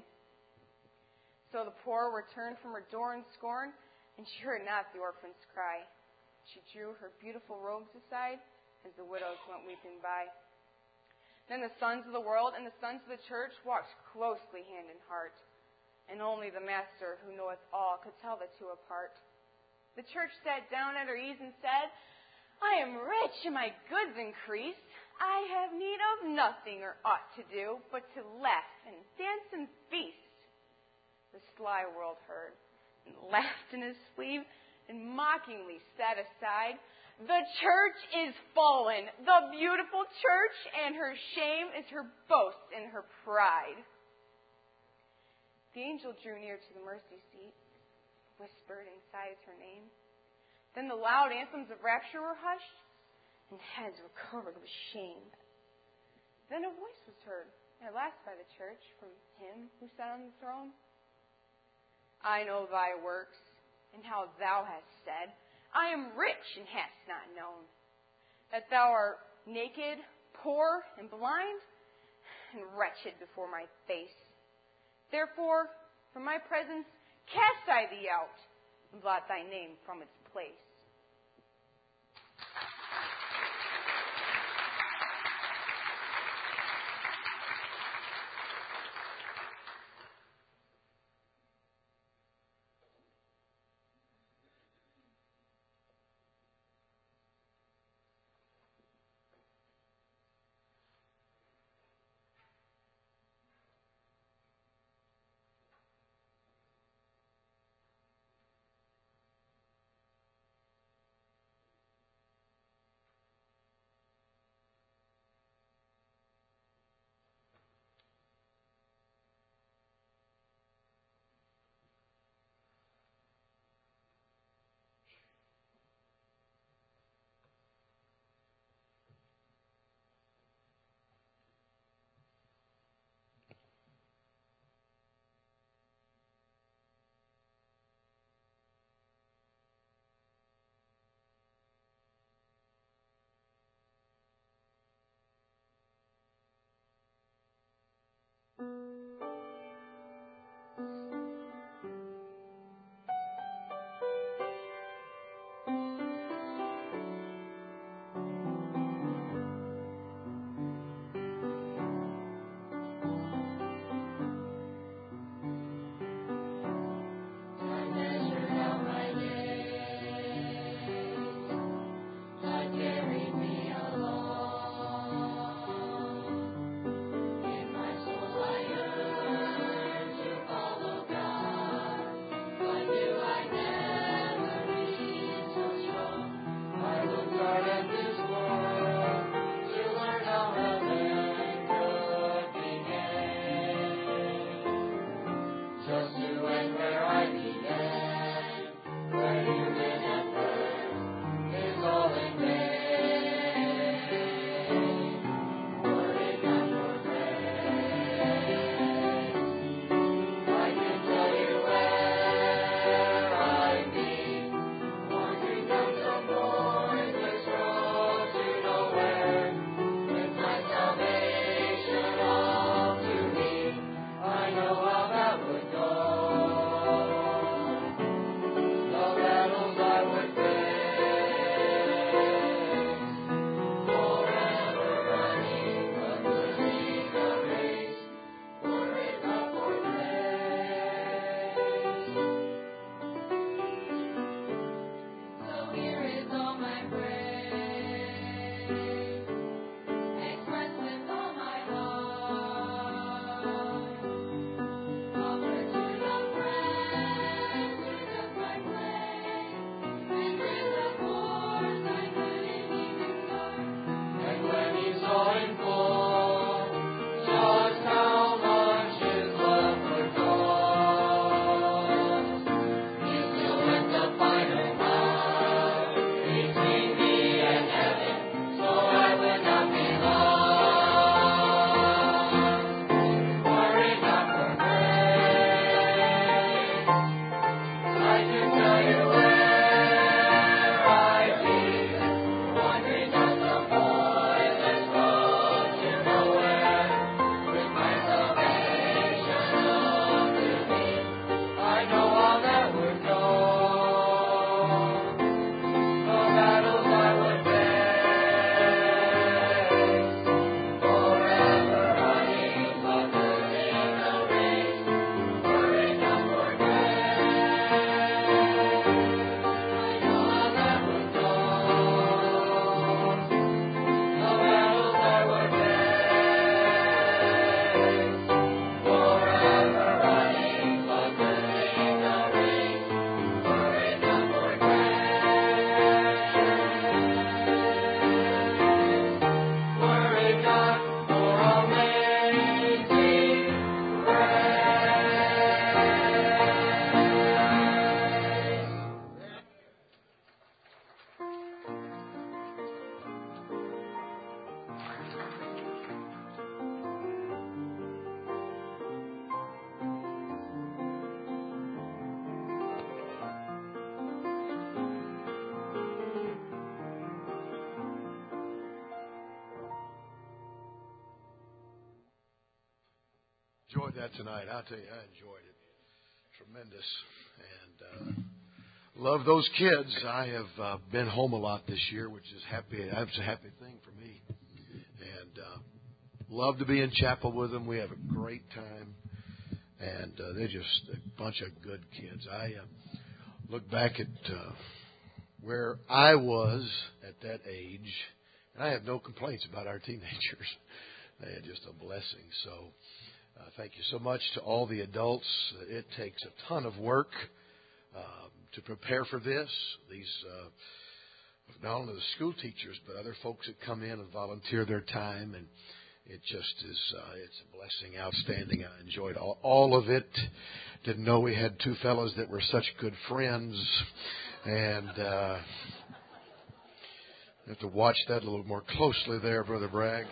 So the poor were turned from her door in scorn, and she heard not the orphan's cry. She drew her beautiful robes aside as the widows went weeping by. Then the sons of the world and the sons of the church walked closely hand in heart, and only the Master who knoweth all could tell the two apart. The church sat down at her ease and said, I am rich and my goods increase. I have need of nothing or aught to do but to laugh and dance and feast. The sly world heard and laughed in his sleeve and mockingly sat aside. The church is fallen, the beautiful church, and her shame is her boast and her pride. The angel drew near to the mercy seat, whispered and sighed her name. Then the loud anthems of rapture were hushed, and heads were covered with shame. Then a voice was heard, at last by the church, from him who sat on the throne. I know thy works, and how thou hast said, I am rich and hast not known, that thou art naked, poor, and blind, and wretched before my face. Therefore, from my presence cast I thee out, and blot thy name from its place. Enjoyed that tonight. I'll tell you, I enjoyed it. Tremendous. And love those kids. I have been home a lot this year, which is happy. That's a happy thing for me. And love to be in chapel with them. We have a great time. And they're just a bunch of good kids. I look back at where I was at that age, and I have no complaints about our teenagers. They are just a blessing. So thank you so much to all the adults. It takes a ton of work to prepare for this. These not only the school teachers, but other folks that come in and volunteer their time, and it just is it's a blessing, outstanding. I enjoyed all of it. Didn't know we had two fellows that were such good friends, and have to watch that a little more closely there, Brother Bragg,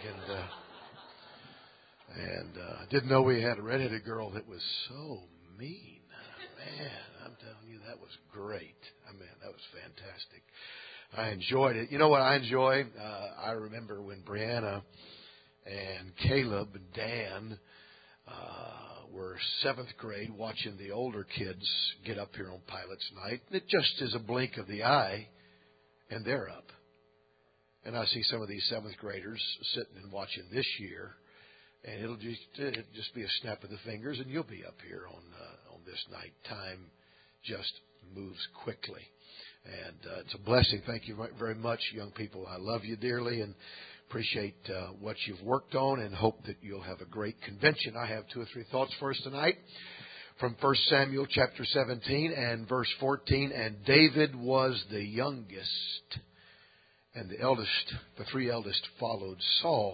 and didn't know we had a redheaded girl that was so mean. Man, I'm telling you, that was great. I mean, that was fantastic. I enjoyed it. You know what I enjoy? I remember when Brianna and Caleb and Dan we're 7th grade watching the older kids get up here on Pilots Night. It just is a blink of the eye, and they're up. And I see some of these 7th graders sitting and watching this year, and it'll just be a snap of the fingers, and you'll be up here on this night. Time just moves quickly. And it's a blessing. Thank you very much, young people. I love you dearly and appreciate what you've worked on and hope that you'll have a great convention. I have 2 or 3 thoughts for us tonight from 1 Samuel chapter 17 and verse 14. And David was the youngest, and the 3 eldest followed Saul.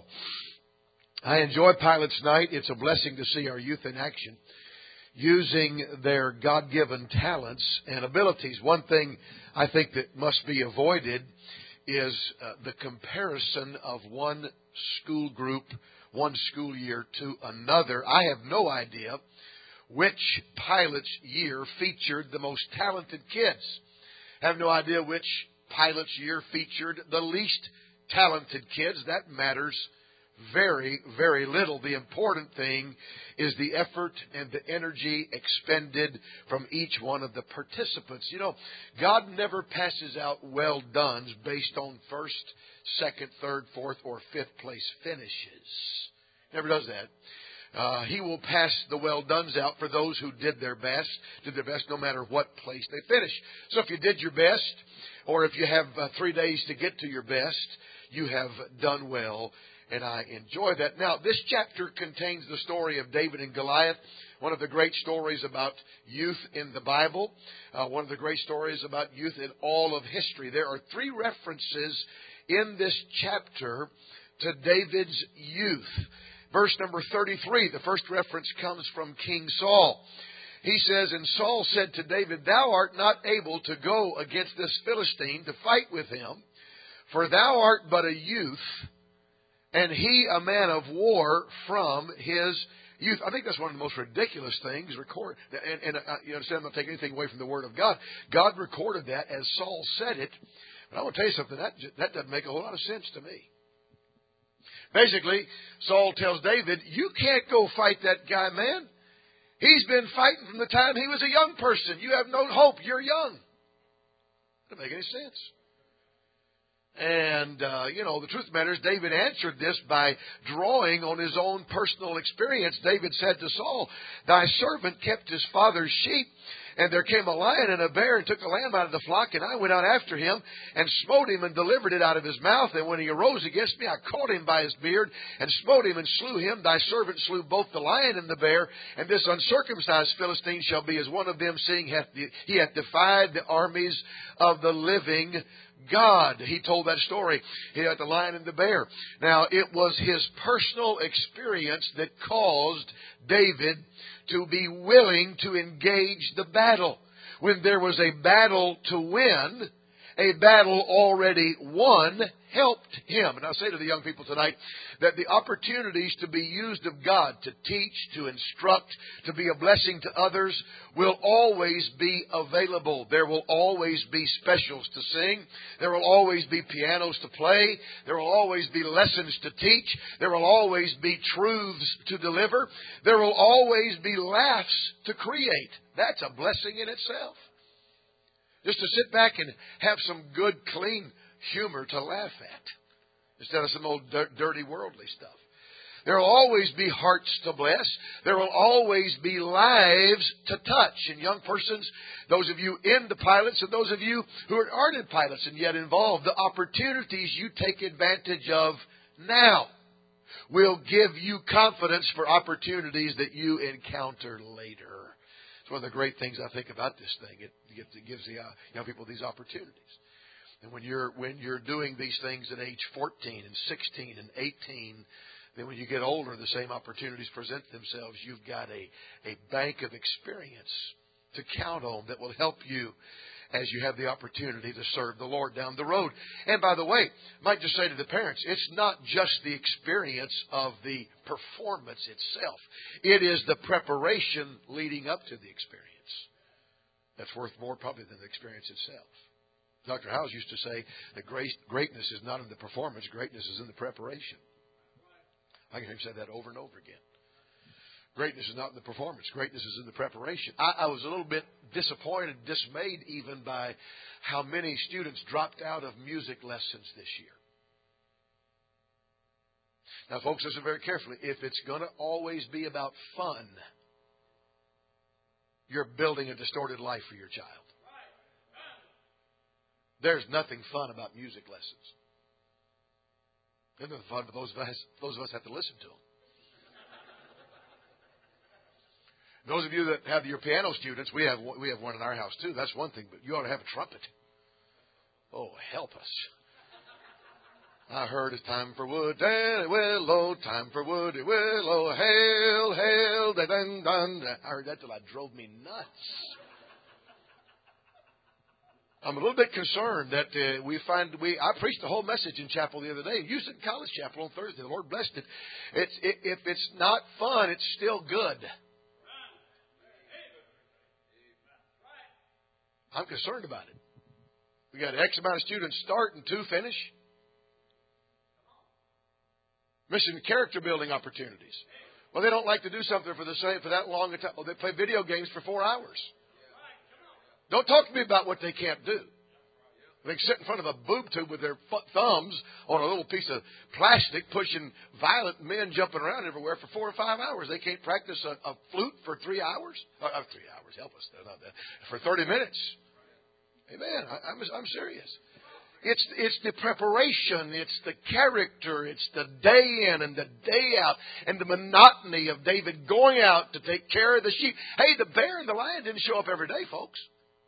I enjoy Pilots Night. It's a blessing to see our youth in action, using their God-given talents and abilities. One thing I think that must be avoided is the comparison of one school group, one school year to another. I have no idea which Pilots year featured the most talented kids. I have no idea which Pilots year featured the least talented kids. That matters very, very little. The important thing is the effort and the energy expended from each one of the participants. You know, God never passes out well dones based on 1st, 2nd, 3rd, 4th, or 5th place finishes. Never does that. He will pass the well dones out for those who did their best no matter what place they finish. So if you did your best, or if you have 3 days to get to your best, you have done well. And I enjoy that. Now, this chapter contains the story of David and Goliath, one of the great stories about youth in the Bible, one of the great stories about youth in all of history. There are 3 references in this chapter to David's youth. Verse number 33, the first reference comes from King Saul. He says, "And Saul said to David, Thou art not able to go against this Philistine to fight with him, for thou art but a youth, and he a man of war from his youth." I think that's one of the most ridiculous things recorded. And you understand, I'm not taking anything away from the Word of God. God recorded that as Saul said it. But I want to tell you something, that doesn't make a whole lot of sense to me. Basically, Saul tells David, you can't go fight that guy, man. He's been fighting from the time he was a young person. You have no hope. You're young. Doesn't make any sense. And, the truth of the matter is David answered this by drawing on his own personal experience. David said to Saul, "Thy servant kept his father's sheep, and there came a lion and a bear and took a lamb out of the flock, and I went out after him and smote him and delivered it out of his mouth. And when he arose against me, I caught him by his beard and smote him and slew him. Thy servant slew both the lion and the bear, and this uncircumcised Philistine shall be as one of them, seeing he hath defied the armies of the living God." He told that story. He had the lion and the bear. Now, it was his personal experience that caused David to be willing to engage the battle. When there was a battle to win, a battle already won helped him. And I say to the young people tonight that the opportunities to be used of God, to teach, to instruct, to be a blessing to others will always be available. There will always be specials to sing. There will always be pianos to play. There will always be lessons to teach. There will always be truths to deliver. There will always be laughs to create. That's a blessing in itself. Just to sit back and have some good, clean humor to laugh at instead of some old dirty worldly stuff. There will always be hearts to bless. There will always be lives to touch. And young persons, those of you in the Pilots and those of you who aren't in Pilots and yet involved, the opportunities you take advantage of now will give you confidence for opportunities that you encounter later. It's one of the great things I think about this thing. It gives the young people these opportunities. And when you're doing these things at age 14 and 16 and 18, then when you get older, the same opportunities present themselves. You've got a bank of experience to count on that will help you as you have the opportunity to serve the Lord down the road. And by the way, I might just say to the parents, it's not just the experience of the performance itself. It is the preparation leading up to the experience that's worth more probably than the experience itself. Dr. Howes used to say that greatness is not in the performance, greatness is in the preparation. I can hear him say that over and over again. Greatness is not in the performance. Greatness is in the preparation. I was a little bit disappointed, dismayed even by how many students dropped out of music lessons this year. Now, folks, listen very carefully. If it's going to always be about fun, you're building a distorted life for your child. There's nothing fun about music lessons. There's nothing fun, but those of us have to listen to them. Those of you that have your piano students, we have one in our house too. That's one thing, but you ought to have a trumpet. Oh, help us. I heard it's time for woody willow, time for woody willow, hail, hail, da dun dun. I heard that till it drove me nuts. I'm a little bit concerned that I preached the whole message in chapel the other day. Used it in College Chapel on Thursday. The Lord blessed it. If it's not fun, it's still good. I'm concerned about it. We got X amount of students start and 2 finish. Missing character building opportunities. Well, they don't like to do something for that long a time. Well, they play video games for 4 hours. Don't talk to me about what they can't do. They can sit in front of a boob tube with their thumbs on a little piece of plastic, pushing violent men jumping around everywhere for 4 or 5 hours. They can't practice a flute for 3 hours. 3 hours, help us. For 30 minutes. Amen. I'm serious. It's the preparation. It's the character. It's the day in and the day out. And the monotony of David going out to take care of the sheep. Hey, the bear and the lion didn't show up every day, folks.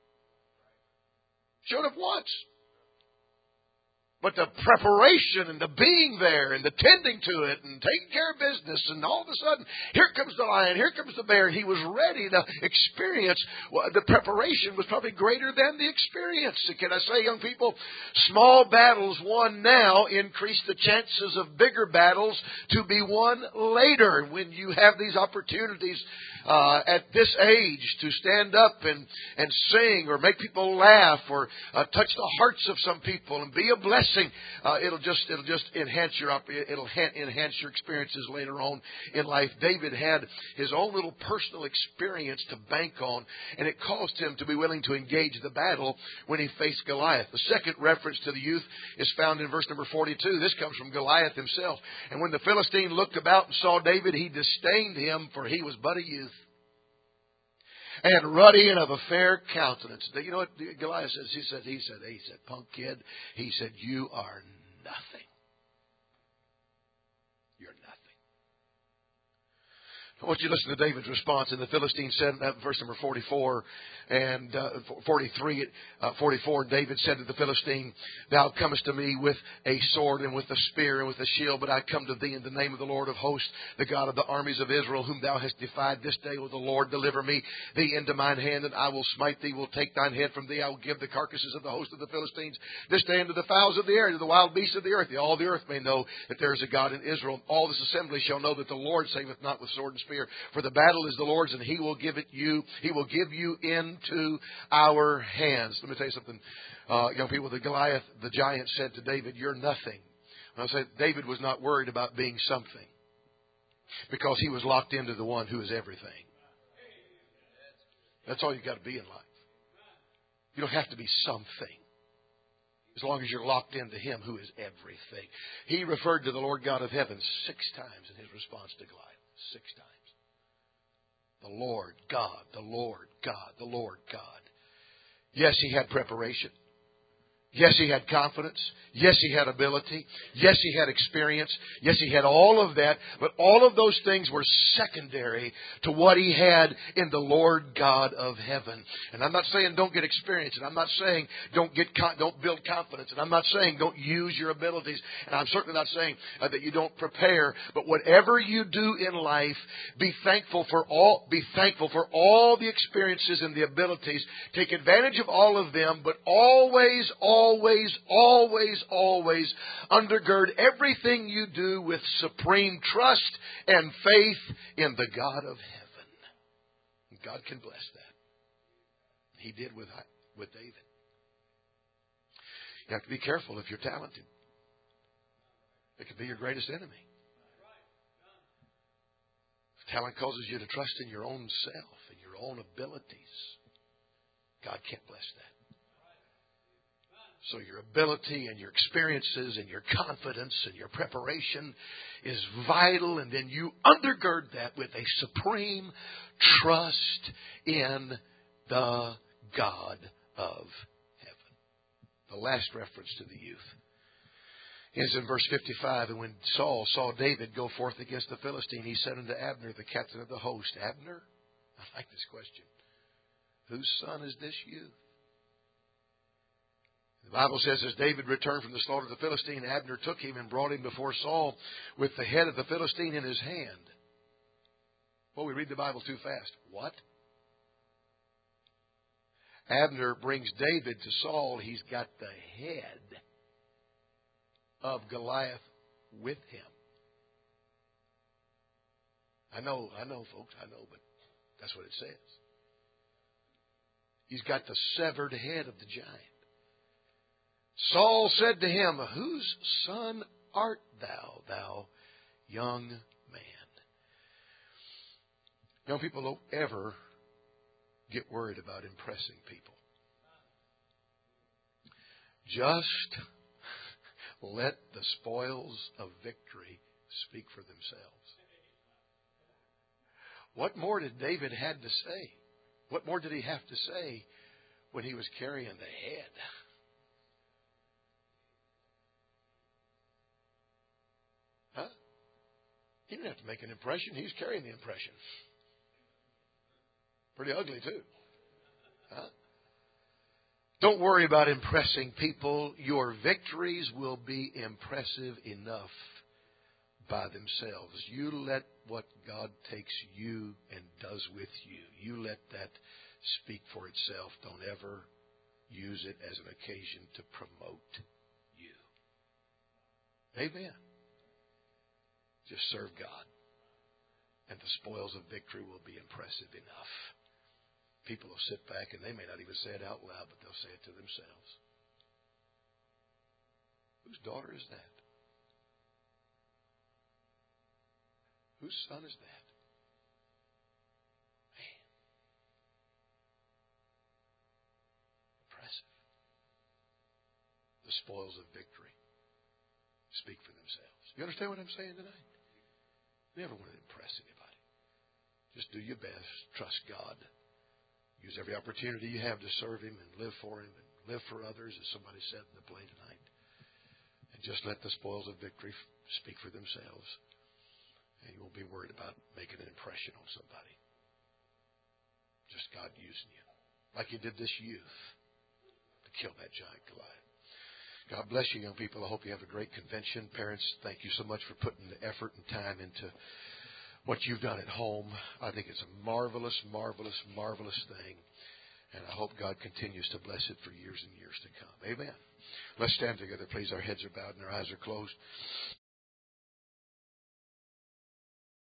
Showed up once. But the preparation and the being there and the tending to it and taking care of business, and all of a sudden, here comes the lion, here comes the bear, and he was ready to experience. The preparation was probably greater than the experience. Can I say, young people, small battles won now increase the chances of bigger battles to be won later. When you have these opportunities at this age to stand up and sing or make people laugh or touch the hearts of some people and be a blessing, it'll just enhance your experiences later on in life. David had his own little personal experience to bank on, and it caused him to be willing to engage the battle when he faced Goliath. The second reference to the youth is found in verse number 42. This comes from Goliath himself. And when the Philistine looked about and saw David, he disdained him, for he was but a youth, and ruddy and of a fair countenance. You know what Goliath says? He said, punk kid. He said, you are nothing. You're nothing. I want you to listen to David's response. And the Philistine said, verse number 44 and 43, 44, David said to the Philistine, thou comest to me with a sword and with a spear and with a shield, but I come to thee in the name of the Lord of hosts, the God of the armies of Israel, whom thou hast defied. This day will the Lord deliver me thee into mine hand, and I will smite thee, will take thine head from thee. I will give the carcasses of the host of the Philistines this day unto the fowls of the air, to the wild beasts of the earth. All the earth may know that there is a God in Israel. All this assembly shall know that the Lord saveth not with sword and spear, for the battle is the Lord's, and he will give you into our hands. Let me tell you something, young people. The Goliath, the giant, said to David, you're nothing. And I said, David was not worried about being something, because he was locked into the one who is everything. That's all you've got to be in life. You don't have to be something, as long as you're locked into him who is everything. He referred to the Lord God of heaven 6 times in his response to Goliath. 6 times. The Lord God, the Lord God, the Lord God. Yes, he had preparation. Yes, he had confidence. Yes, he had ability. Yes, he had experience. Yes, he had all of that. But all of those things were secondary to what he had in the Lord God of heaven. And I'm not saying don't get experience. And I'm not saying don't build confidence. And I'm not saying don't use your abilities. And I'm certainly not saying that you don't prepare. But whatever you do in life, be thankful for all the experiences and the abilities. Take advantage of all of them, but always undergird everything you do with supreme trust and faith in the God of heaven. God can bless that. He did with David. You have to be careful if you're talented. It can be your greatest enemy. Talent causes you to trust in your own self and your own abilities. God can't bless that. So your ability and your experiences and your confidence and your preparation is vital. And then you undergird that with a supreme trust in the God of heaven. The last reference to the youth is in verse 55. And when Saul saw David go forth against the Philistine, he said unto Abner, the captain of the host, Abner, I like this question, whose son is this youth? The Bible says, as David returned from the slaughter of the Philistine, Abner took him and brought him before Saul with the head of the Philistine in his hand. Well, we read the Bible too fast. What? Abner brings David to Saul. He's got the head of Goliath with him. I know, folks, I know, but that's what it says. He's got the severed head of the giant. Saul said to him, whose son art thou, thou young man? Young people don't ever get worried about impressing people. Just let the spoils of victory speak for themselves. What more did David had to say? What more did he have to say when he was carrying the head? Huh? He didn't have to make an impression. He was carrying the impression. Pretty ugly, too. Huh? Don't worry about impressing people. Your victories will be impressive enough by themselves. You let what God takes you and does with you, you let that speak for itself. Don't ever use it as an occasion to promote you. Amen. Just serve God, and the spoils of victory will be impressive enough. People will sit back, and they may not even say it out loud, but they'll say it to themselves. Whose daughter is that? Whose son is that? Man. Impressive. The spoils of victory speak for themselves. You understand what I'm saying tonight? You never want to impress anybody. Just do your best. Trust God. Use every opportunity you have to serve Him and live for Him and live for others, as somebody said in the play tonight. And just let the spoils of victory speak for themselves. And you won't be worried about making an impression on somebody. Just God using you. Like He did this youth to kill that giant Goliath. God bless you, young people. I hope you have a great convention. Parents, thank you so much for putting the effort and time into what you've done at home. I think it's a marvelous, marvelous, marvelous thing. And I hope God continues to bless it for years and years to come. Amen. Let's stand together, please. Our heads are bowed and our eyes are closed.